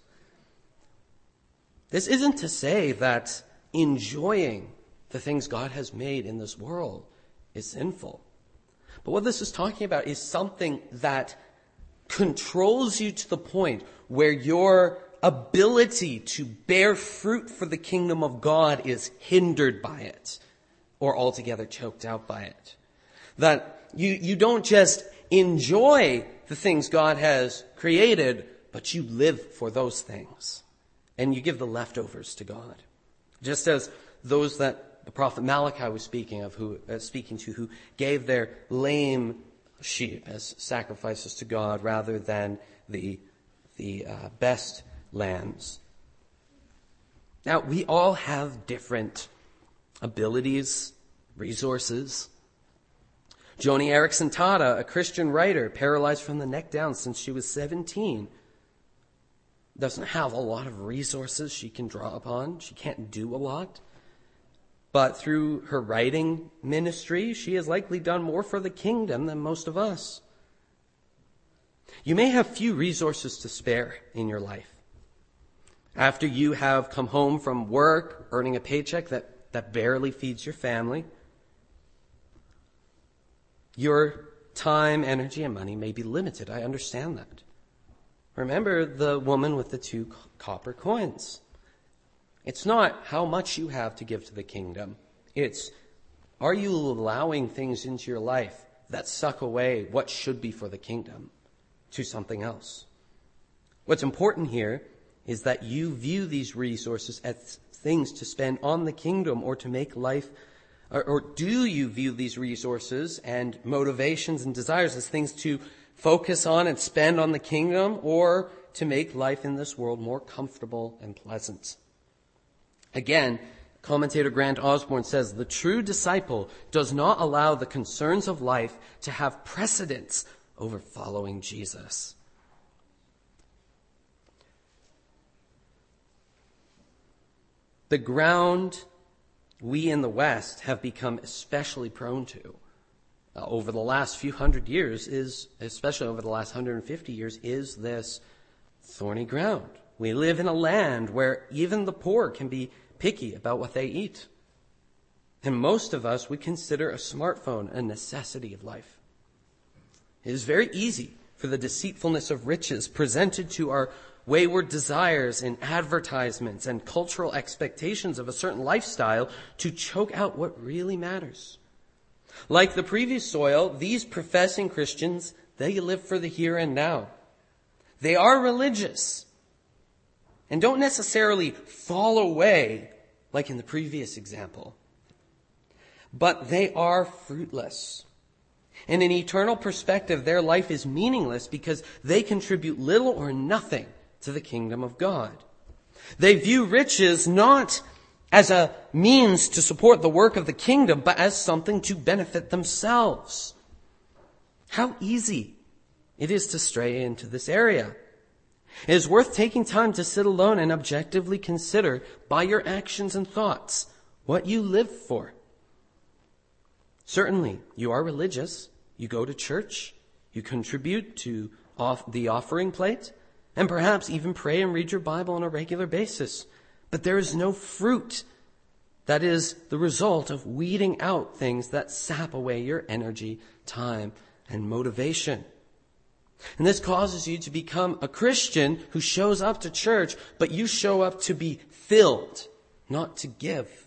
Speaker 1: This isn't to say that enjoying the things God has made in this world is sinful. But what this is talking about is something that controls you to the point where your ability to bear fruit for the kingdom of God is hindered by it or altogether choked out by it. That you, you don't just enjoy the things God has created, but you live for those things and you give the leftovers to God. Just as those that the prophet Malachi was speaking of, who uh, speaking to, who gave their lame sheep as sacrifices to God rather than the the uh, best lambs. Now, we all have different abilities, resources. Joni Eareckson Tada, a Christian writer, paralyzed from the neck down since she was seventeen, doesn't have a lot of resources she can draw upon. She can't do a lot. But through her writing ministry, she has likely done more for the kingdom than most of us. You may have few resources to spare in your life. After you have come home from work, earning a paycheck that, that barely feeds your family, your time, energy, and money may be limited. I understand that. Remember the woman with the two copper coins. It's not how much you have to give to the kingdom. It's, are you allowing things into your life that suck away what should be for the kingdom to something else? What's important here is that you view these resources as things to spend on the kingdom or to make life, or, or do you view these resources and motivations and desires as things to focus on and spend on the kingdom or to make life in this world more comfortable and pleasant? Again, commentator Grant Osborne says, the true disciple does not allow the concerns of life to have precedence over following Jesus. The ground we in the West have become especially prone to uh, over the last few hundred years is, especially over the last one hundred fifty years, is this thorny ground. We live in a land where even the poor can be picky about what they eat. And most of us would consider a smartphone a necessity of life. It is very easy for the deceitfulness of riches presented to our wayward desires in advertisements and cultural expectations of a certain lifestyle to choke out what really matters. Like the previous soil, these professing Christians, they live for the here and now. They are religious, and don't necessarily fall away like in the previous example. But they are fruitless. In an eternal perspective, their life is meaningless because they contribute little or nothing to the kingdom of God. They view riches not as a means to support the work of the kingdom, but as something to benefit themselves. How easy it is to stray into this area. It is worth taking time to sit alone and objectively consider by your actions and thoughts what you live for. Certainly, you are religious. You go to church. You contribute to off the offering plate, and perhaps even pray and read your Bible on a regular basis. But there is no fruit that is the result of weeding out things that sap away your energy, time, and motivation. And this causes you to become a Christian who shows up to church, but you show up to be filled, not to give.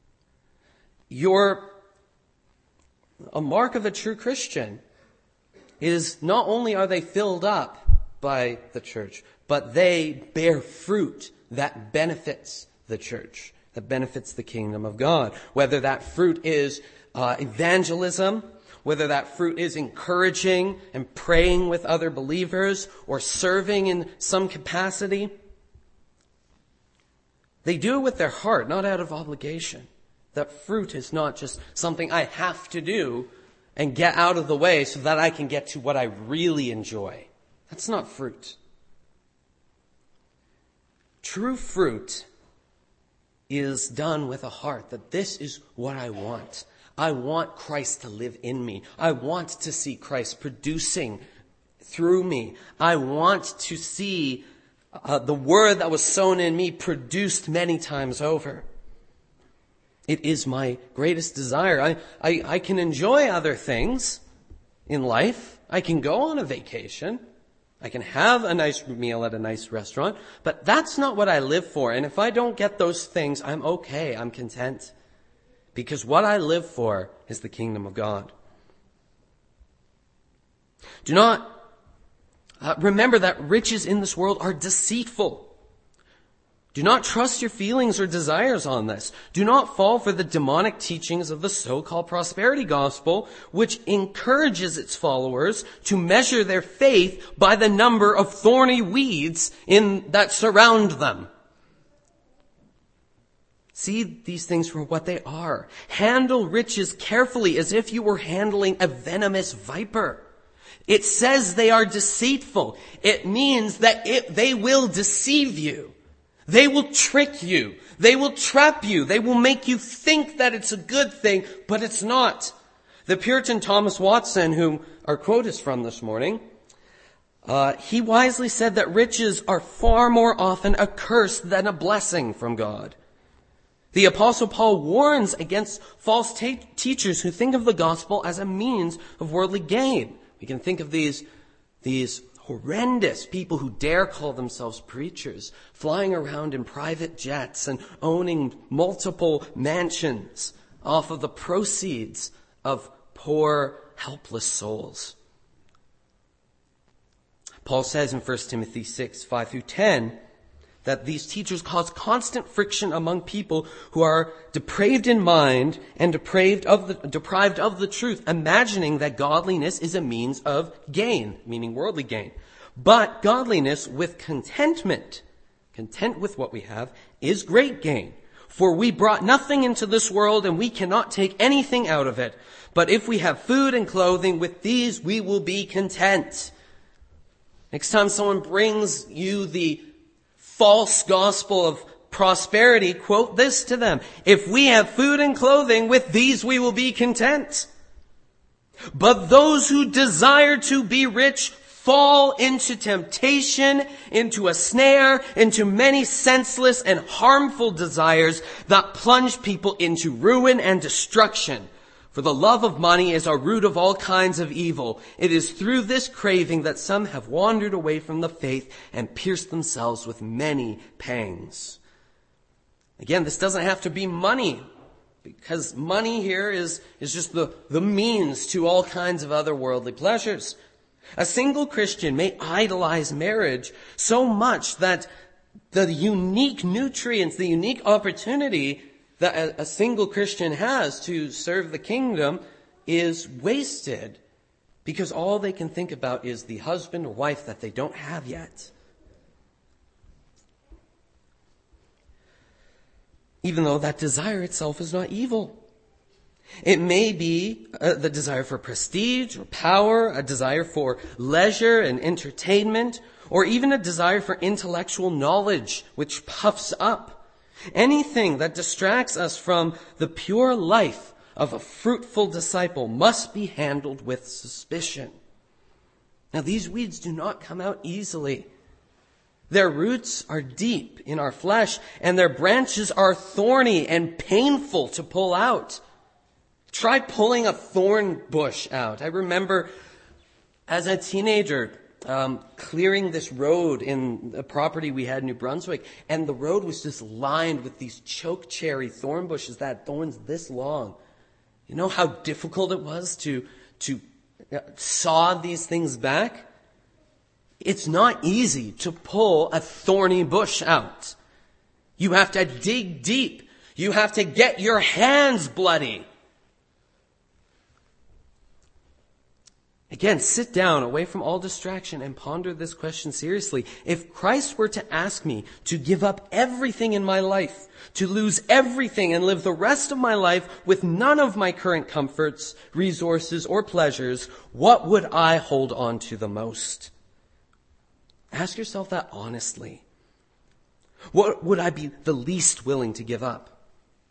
Speaker 1: Your A mark of a true Christian is not only are they filled up by the church, but they bear fruit that benefits the church, that benefits the kingdom of God. Whether that fruit is uh, evangelism, whether that fruit is encouraging and praying with other believers, or serving in some capacity, they do it with their heart, not out of obligation. That fruit is not just something I have to do and get out of the way so that I can get to what I really enjoy. That's not fruit. True fruit is done with a heart that this is what I want. I want Christ to live in me. I want to see Christ producing through me. I want to see uh, the word that was sown in me produced many times over. It is my greatest desire. I, I, I can enjoy other things in life. I can go on a vacation. I can have a nice meal at a nice restaurant. But that's not what I live for. And if I don't get those things, I'm okay. I'm content. Because what I live for is the kingdom of God. Do not uh, remember that riches in this world are deceitful. Do not trust your feelings or desires on this. Do not fall for the demonic teachings of the so-called prosperity gospel, which encourages its followers to measure their faith by the number of thorny weeds in that surround them. See these things for what they are. Handle riches carefully as if you were handling a venomous viper. It says they are deceitful. It means that it, they will deceive you. They will trick you. They will trap you. They will make you think that it's a good thing, but it's not. The Puritan Thomas Watson, whom our quote is from this morning, uh, he wisely said that riches are far more often a curse than a blessing from God. The Apostle Paul warns against false te- teachers who think of the gospel as a means of worldly gain. We can think of these, these horrendous people who dare call themselves preachers, flying around in private jets and owning multiple mansions off of the proceeds of poor, helpless souls. Paul says in First Timothy six, five through ten, that these teachers cause constant friction among people who are depraved in mind and depraved of the, deprived of the truth, imagining that godliness is a means of gain, meaning worldly gain. But godliness with contentment, content with what we have, is great gain. For we brought nothing into this world and we cannot take anything out of it. But if we have food and clothing, with these we will be content. Next time someone brings you the false gospel of prosperity, quote this to them. If we have food and clothing, with these we will be content. But those who desire to be rich fall into temptation, into a snare, into many senseless and harmful desires that plunge people into ruin and destruction. For the love of money is a root of all kinds of evil. It is through this craving that some have wandered away from the faith and pierced themselves with many pangs. Again, this doesn't have to be money, because money here is, is just the, the means to all kinds of other worldly pleasures. A single Christian may idolize marriage so much that the unique nutrients, the unique opportunity that a, a single Christian has to serve the kingdom is wasted because all they can think about is the husband or wife that they don't have yet. Even though that desire itself is not evil. It may be uh, the desire for prestige or power, a desire for leisure and entertainment, or even a desire for intellectual knowledge, which puffs up. Anything that distracts us from the pure life of a fruitful disciple must be handled with suspicion. Now, these weeds do not come out easily. Their roots are deep in our flesh, and their branches are thorny and painful to pull out. Try pulling a thorn bush out. I remember as a teenager um, clearing this road in a property we had in New Brunswick, and the road was just lined with these choke cherry thorn bushes that had thorns this long. You know how difficult it was to to saw these things back? It's not easy to pull a thorny bush out. You have to dig deep. You have to get your hands bloody. Again, sit down away from all distraction and ponder this question seriously. If Christ were to ask me to give up everything in my life, to lose everything and live the rest of my life with none of my current comforts, resources, or pleasures, what would I hold on to the most? Ask yourself that honestly. What would I be the least willing to give up?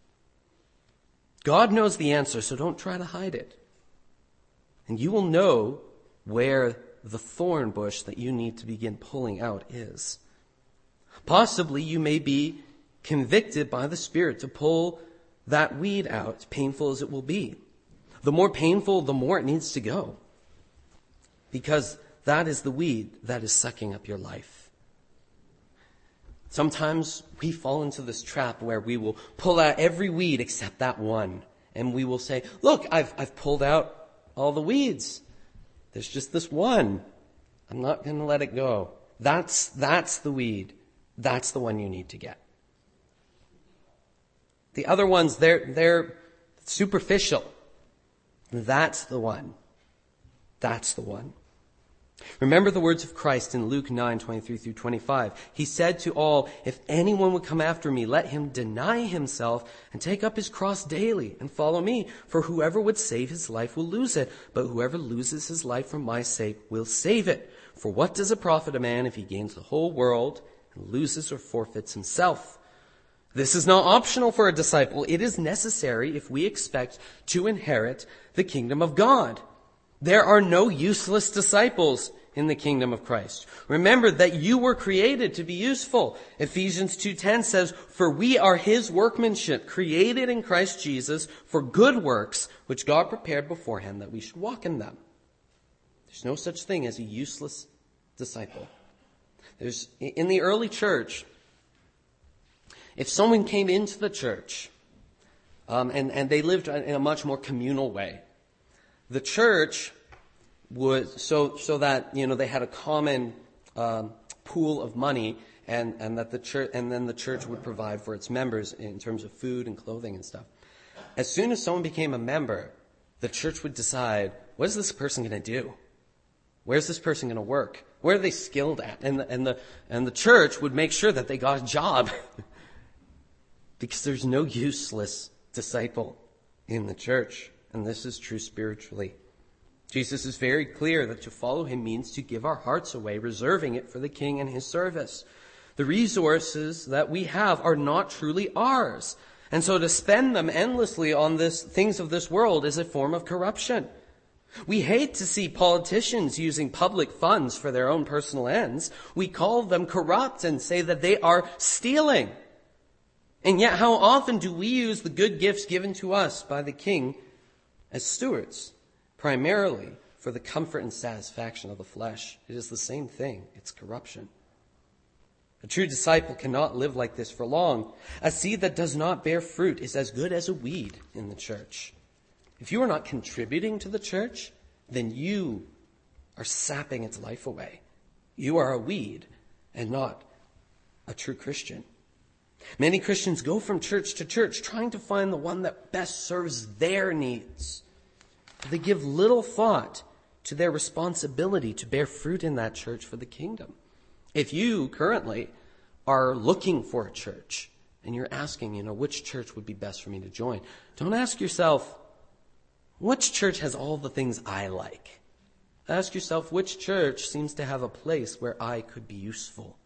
Speaker 1: God knows the answer, so don't try to hide it. And you will know where the thorn bush that you need to begin pulling out is. Possibly you may be convicted by the Spirit to pull that weed out, painful as it will be. The more painful, the more it needs to go. Because that is the weed that is sucking up your life. Sometimes we fall into this trap where we will pull out every weed except that one. And we will say, look, I've, I've pulled out all the weeds. There's just this one. I'm not going to let it go. That's, that's the weed. That's the one you need to get. The other ones, they're, they're superficial. That's the one. That's the one. Remember the words of Christ in Luke nine, twenty-three through twenty-five. He said to all, if anyone would come after me, let him deny himself and take up his cross daily and follow me. For whoever would save his life will lose it, but whoever loses his life for my sake will save it. For what does it profit a man if he gains the whole world and loses or forfeits himself? This is not optional for a disciple. It is necessary if we expect to inherit the kingdom of God. There are no useless disciples in the kingdom of Christ. Remember that you were created to be useful. Ephesians two ten says, for we are his workmanship, created in Christ Jesus for good works, which God prepared beforehand that we should walk in them. There's no such thing as a useless disciple. There's, in the early church, if someone came into the church, um, and, and they lived in a much more communal way, the church would, so, so that, you know, they had a common, um, pool of money and, and that the church, and then the church would provide for its members in terms of food and clothing and stuff. As soon as someone became a member, the church would decide, what is this person going to do? Where's this person going to work? Where are they skilled at? And the, and the, and the church would make sure that they got a job. Because there's no useless disciple in the church. And this is true spiritually. Jesus is very clear that to follow him means to give our hearts away, reserving it for the King and his service. The resources that we have are not truly ours. And so to spend them endlessly on this things of this world is a form of corruption. We hate to see politicians using public funds for their own personal ends. We call them corrupt and say that they are stealing. And yet how often do we use the good gifts given to us by the King as stewards, primarily for the comfort and satisfaction of the flesh? It is the same thing. It's corruption. A true disciple cannot live like this for long. A seed that does not bear fruit is as good as a weed in the church. If you are not contributing to the church, then you are sapping its life away. You are a weed and not a true Christian. Many Christians go from church to church trying to find the one that best serves their needs. They give little thought to their responsibility to bear fruit in that church for the kingdom. If you currently are looking for a church and you're asking, you know, which church would be best for me to join, don't ask yourself, which church has all the things I like? Ask yourself, which church seems to have a place where I could be useful?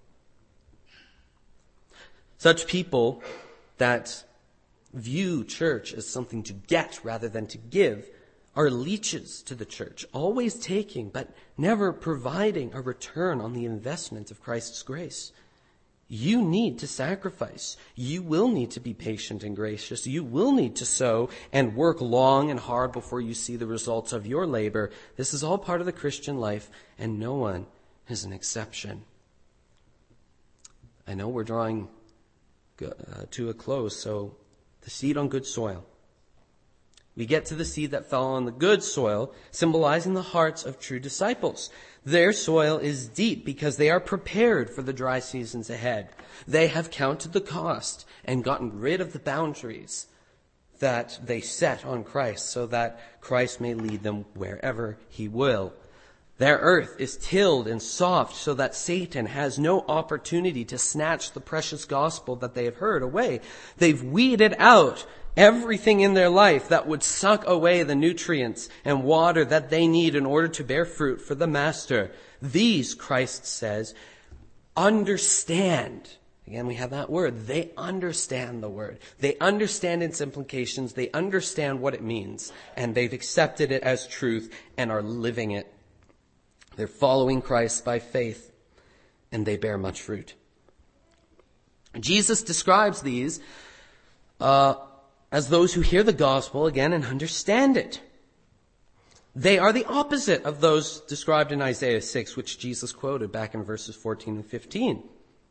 Speaker 1: Such people that view church as something to get rather than to give are leeches to the church, always taking but never providing a return on the investment of Christ's grace. You need to sacrifice. You will need to be patient and gracious. You will need to sow and work long and hard before you see the results of your labor. This is all part of the Christian life, and no one is an exception. I know we're drawing uh, to a close, so the seed on good soil. We get to the seed that fell on the good soil, symbolizing the hearts of true disciples. Their soil is deep because they are prepared for the dry seasons ahead. They have counted the cost and gotten rid of the boundaries that they set on Christ so that Christ may lead them wherever he will. Their earth is tilled and soft so that Satan has no opportunity to snatch the precious gospel that they have heard away. They've weeded out everything in their life that would suck away the nutrients and water that they need in order to bear fruit for the Master. These, Christ says, understand. Again, we have that word. They understand the word. They understand its implications. They understand what it means. And they've accepted it as truth and are living it. They're following Christ by faith, and they bear much fruit. Jesus describes these uh as those who hear the gospel again and understand it. They are the opposite of those described in Isaiah six, which Jesus quoted back in verses fourteen and fifteen.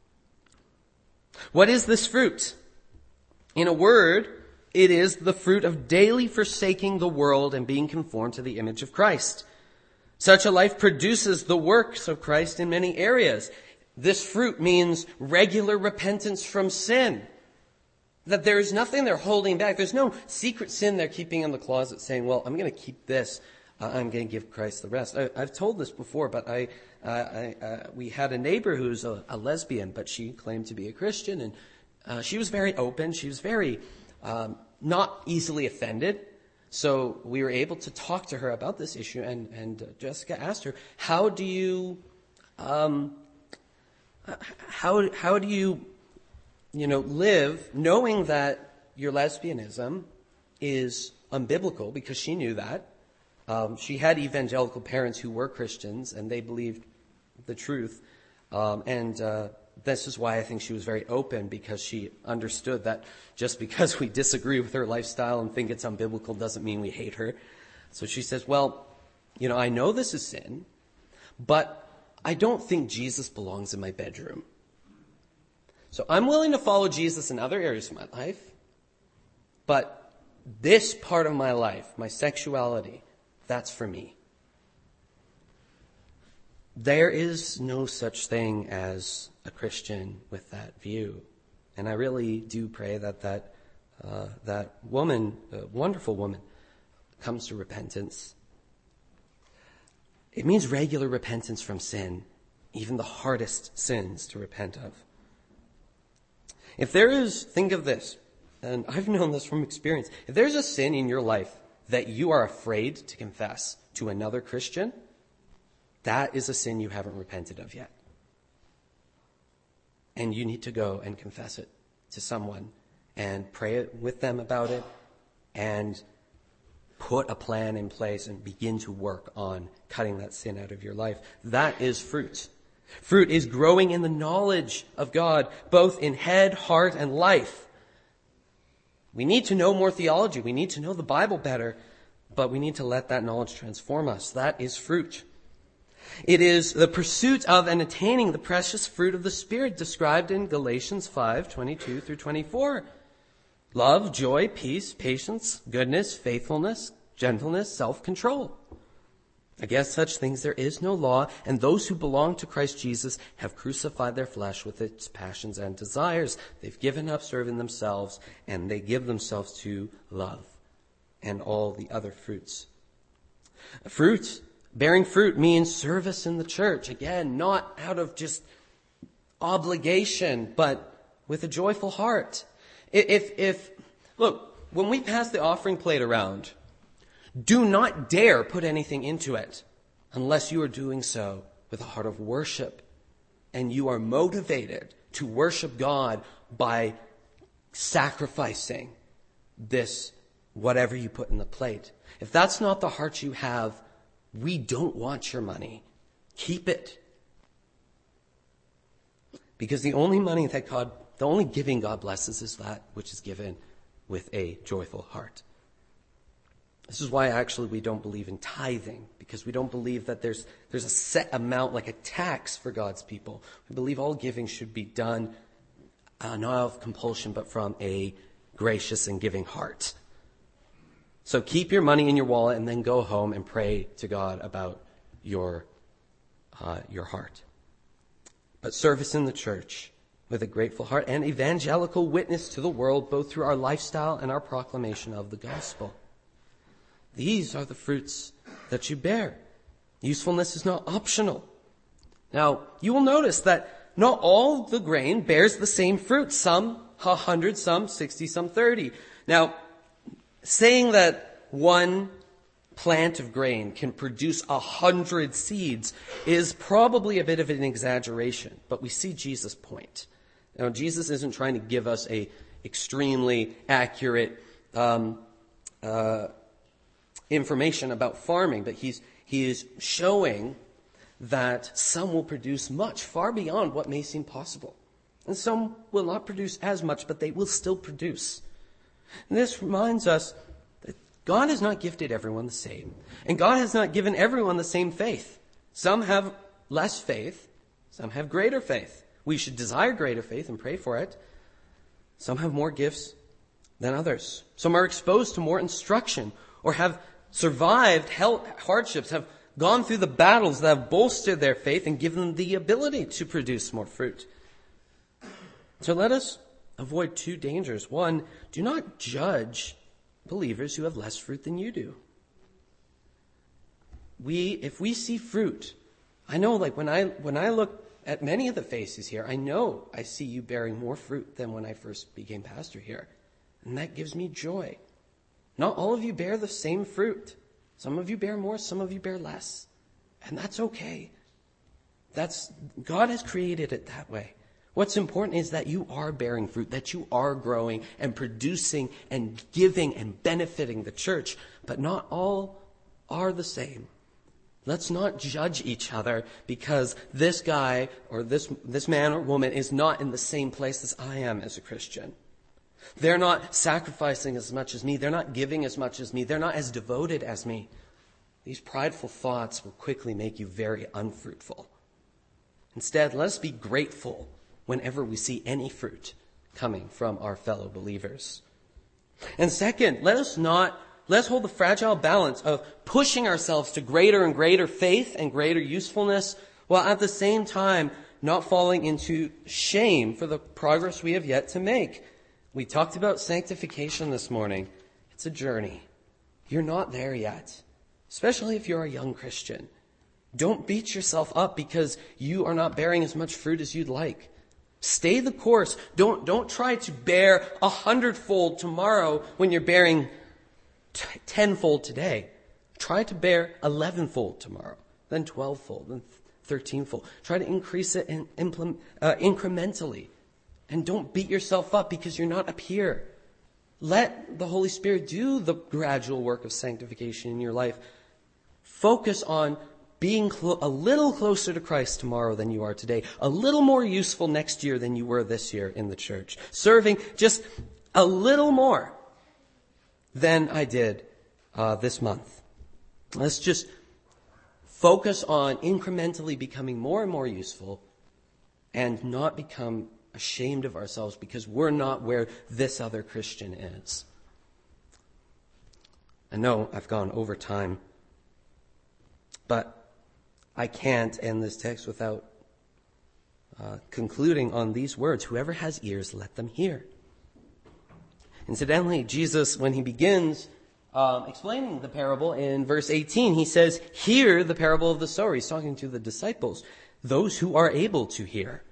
Speaker 1: What is this fruit? In a word, it is the fruit of daily forsaking the world and being conformed to the image of Christ. Such a life produces the works of Christ in many areas. This fruit means regular repentance from sin. That there is nothing they're holding back. There's no secret sin they're keeping in the closet saying, well, I'm going to keep this. Uh, I'm going to give Christ the rest. I, I've told this before, but I, uh, I uh, we had a neighbor who's a, a lesbian, but she claimed to be a Christian. And uh, she was very open. She was very um, not easily offended. So we were able to talk to her about this issue. And, and uh, Jessica asked her, how do you, um, how, how do you, you know, live knowing that your lesbianism is unbiblical, because she knew that. Um, she had evangelical parents who were Christians, and they believed the truth. Um, and uh, this is why I think she was very open, because she understood that just because we disagree with her lifestyle and think it's unbiblical doesn't mean we hate her. So she says, well, you know, I know this is sin, but I don't think Jesus belongs in my bedroom. So I'm willing to follow Jesus in other areas of my life, but this part of my life, my sexuality, that's for me. There is no such thing as a Christian with that view. And I really do pray that that, uh, that woman, uh, wonderful woman, comes to repentance. It means regular repentance from sin, even the hardest sins to repent of. If there is, think of this, and I've known this from experience, if there's a sin in your life that you are afraid to confess to another Christian, that is a sin you haven't repented of yet. And you need to go and confess it to someone and pray with them about it and put a plan in place and begin to work on cutting that sin out of your life. That is fruit. Fruit is growing in the knowledge of God, both in head, heart, and life. We need to know more theology. We need to know the Bible better, but we need to let that knowledge transform us. That is fruit. It is the pursuit of and attaining the precious fruit of the Spirit described in Galatians five, twenty-two through twenty-four. Love, joy, peace, patience, goodness, faithfulness, gentleness, self-control. Against such things there is no law, and those who belong to Christ Jesus have crucified their flesh with its passions and desires. They've given up serving themselves, and they give themselves to love and all the other fruits. Fruit, bearing fruit means service in the church. Again, not out of just obligation, but with a joyful heart. If, if, look, when we pass the offering plate around, do not dare put anything into it unless you are doing so with a heart of worship and you are motivated to worship God by sacrificing this, whatever you put in the plate. If that's not the heart you have, we don't want your money. Keep it. Because the only money that God, the only giving God blesses is that which is given with a joyful heart. This is why actually we don't believe in tithing, because we don't believe that there's there's a set amount like a tax for God's people. We believe all giving should be done uh, not out of compulsion, but from a gracious and giving heart. So keep your money in your wallet and then go home and pray to God about your uh, your heart. But service in the church with a grateful heart and evangelical witness to the world, both through our lifestyle and our proclamation of the gospel. These are the fruits that you bear. Usefulness is not optional. Now, you will notice that not all the grain bears the same fruit. Some a hundred, some sixty, some thirty. Now, saying that one plant of grain can produce a hundred seeds is probably a bit of an exaggeration, but we see Jesus' point. Now, Jesus isn't trying to give us a extremely accurate um, uh, information about farming, but he's he is showing that some will produce much far beyond what may seem possible, and some will not produce as much, but they will still produce. And this reminds us that God has not gifted everyone the same, and God has not given everyone the same faith. Some have less faith, some have greater faith. We should desire greater faith and pray for it. Some have more gifts than others. Some are exposed to more instruction or have survived hell, hardships, have gone through the battles that have bolstered their faith and given them the ability to produce more fruit. So let us avoid two dangers. One, do not judge believers who have less fruit than you do. We, if we see fruit, I know like when I, when I look at many of the faces here, I know I see you bearing more fruit than when I first became pastor here. And that gives me joy. Not all of you bear the same fruit. Some of you bear more, some of you bear less. And that's okay. That's, God has created it that way. What's important is that you are bearing fruit, that you are growing and producing and giving and benefiting the church. But not all are the same. Let's not judge each other because this guy or this, this man or woman is not in the same place as I am as a Christian. They're not sacrificing as much as me. They're not giving as much as me. They're not as devoted as me. These prideful thoughts will quickly make you very unfruitful. Instead, let us be grateful whenever we see any fruit coming from our fellow believers. And second, let us not, let's hold the fragile balance of pushing ourselves to greater and greater faith and greater usefulness, while at the same time not falling into shame for the progress we have yet to make. We talked about sanctification this morning. It's a journey. You're not there yet, especially if you're a young Christian. Don't beat yourself up because you are not bearing as much fruit as you'd like. Stay the course. Don't, don't try to bear a hundredfold tomorrow when you're bearing t- tenfold today. Try to bear elevenfold tomorrow, then twelvefold, then thirteenfold. Try to increase it in, implement, uh, incrementally. And don't beat yourself up because you're not up here. Let the Holy Spirit do the gradual work of sanctification in your life. Focus on being clo- a little closer to Christ tomorrow than you are today. A little more useful next year than you were this year in the church. Serving just a little more than I did uh, this month. Let's just focus on incrementally becoming more and more useful and not become ashamed of ourselves because we're not where this other Christian is. I know I've gone over time, But I can't end this text without uh, concluding on these words. Whoever has ears, let them hear. Incidentally, Jesus, when he begins um, explaining the parable in verse eighteen, he says, hear the parable of the sower. He's talking to the disciples, those who are able to hear.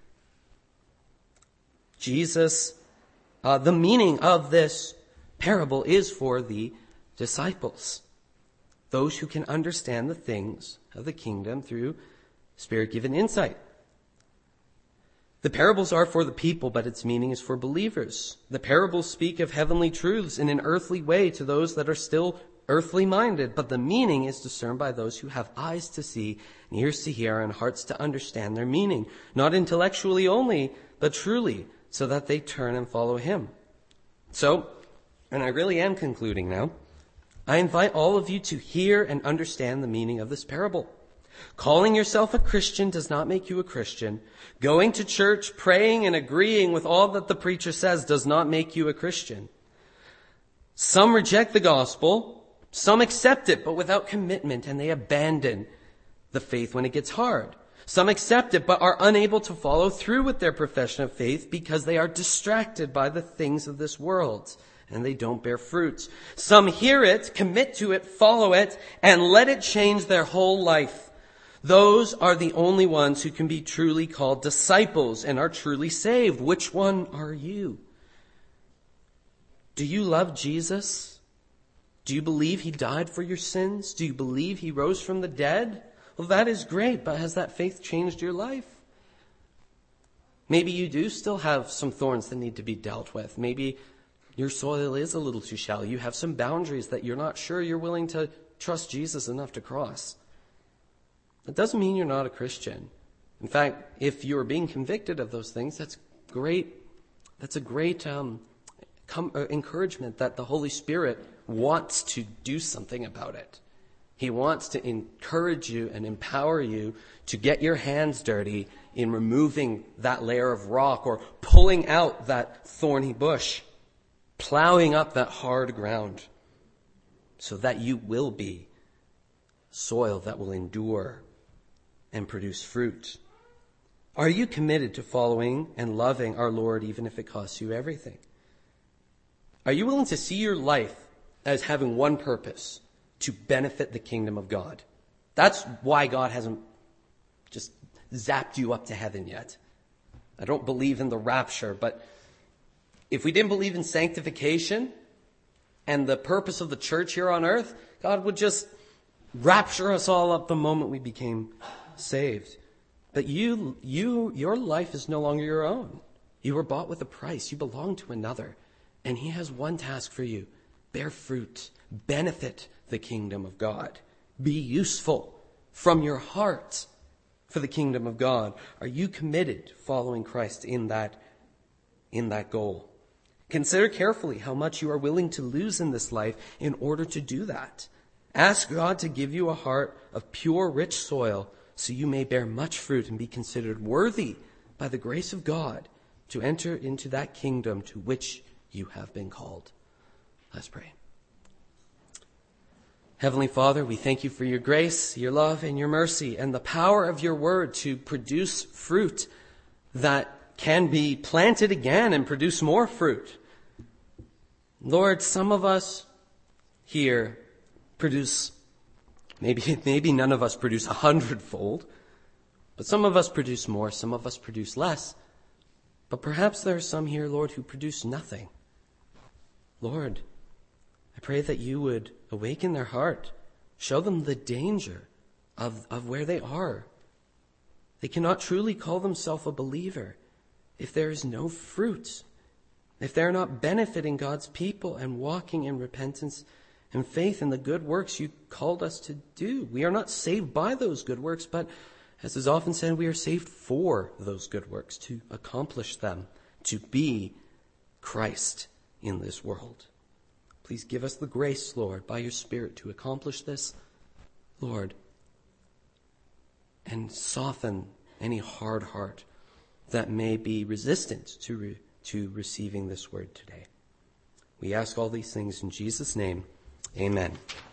Speaker 1: Jesus, uh, the meaning of this parable is for the disciples, those who can understand the things of the kingdom through Spirit-given insight. The parables are for the people, but its meaning is for believers. The parables speak of heavenly truths in an earthly way to those that are still earthly minded, but the meaning is discerned by those who have eyes to see, and ears to hear, and hearts to understand their meaning, not intellectually only, but truly, so that they turn and follow him. So, and I really am concluding now, I invite all of you to hear and understand the meaning of this parable. Calling yourself a Christian does not make you a Christian. Going to church, praying, and agreeing with all that the preacher says does not make you a Christian. Some reject the gospel, some accept it, but without commitment, and they abandon the faith when it gets hard. Some accept it, but are unable to follow through with their profession of faith because they are distracted by the things of this world, and they don't bear fruit. Some hear it, commit to it, follow it, and let it change their whole life. Those are the only ones who can be truly called disciples and are truly saved. Which one are you? Do you love Jesus? Do you believe he died for your sins? Do you believe he rose from the dead? Well, that is great, but has that faith changed your life? Maybe you do still have some thorns that need to be dealt with. Maybe your soil is a little too shallow. You have some boundaries that you're not sure you're willing to trust Jesus enough to cross. That doesn't mean you're not a Christian. In fact, if you're being convicted of those things, that's great. That's a great um, com- uh, encouragement that the Holy Spirit wants to do something about it. He wants to encourage you and empower you to get your hands dirty in removing that layer of rock or pulling out that thorny bush, plowing up that hard ground so that you will be soil that will endure and produce fruit. Are you committed to following and loving our Lord even if it costs you everything? Are you willing to see your life as having one purpose, to benefit the kingdom of God? That's why God hasn't just zapped you up to heaven yet. I don't believe in the rapture, but if we didn't believe in sanctification and the purpose of the church here on earth, God would just rapture us all up the moment we became saved. But you, you, your life is no longer your own. You were bought with a price. You belong to another. And he has one task for you. Bear fruit. Benefit the kingdom of God. Be useful from your heart for the kingdom of God. Are you committed following Christ in that, in that goal? Consider carefully how much you are willing to lose in this life in order to do that. Ask God to give you a heart of pure, rich soil so you may bear much fruit and be considered worthy by the grace of God to enter into that kingdom to which you have been called. Let's pray. Heavenly Father, we thank you for your grace, your love, and your mercy, and the power of your word to produce fruit that can be planted again and produce more fruit. Lord, some of us here produce, maybe, maybe none of us produce a hundredfold, but some of us produce more, some of us produce less. But perhaps there are some here, Lord, who produce nothing. Lord, I pray that you would awaken their heart, show them the danger of, of where they are. They cannot truly call themselves a believer if there is no fruit, if they're not benefiting God's people and walking in repentance and faith in the good works you called us to do. We are not saved by those good works, but as is often said, we are saved for those good works, to accomplish them, to be Christ in this world. Please give us the grace, Lord, by your Spirit to accomplish this, Lord, and soften any hard heart that may be resistant to, re- to receiving this word today. We ask all these things in Jesus' name. Amen.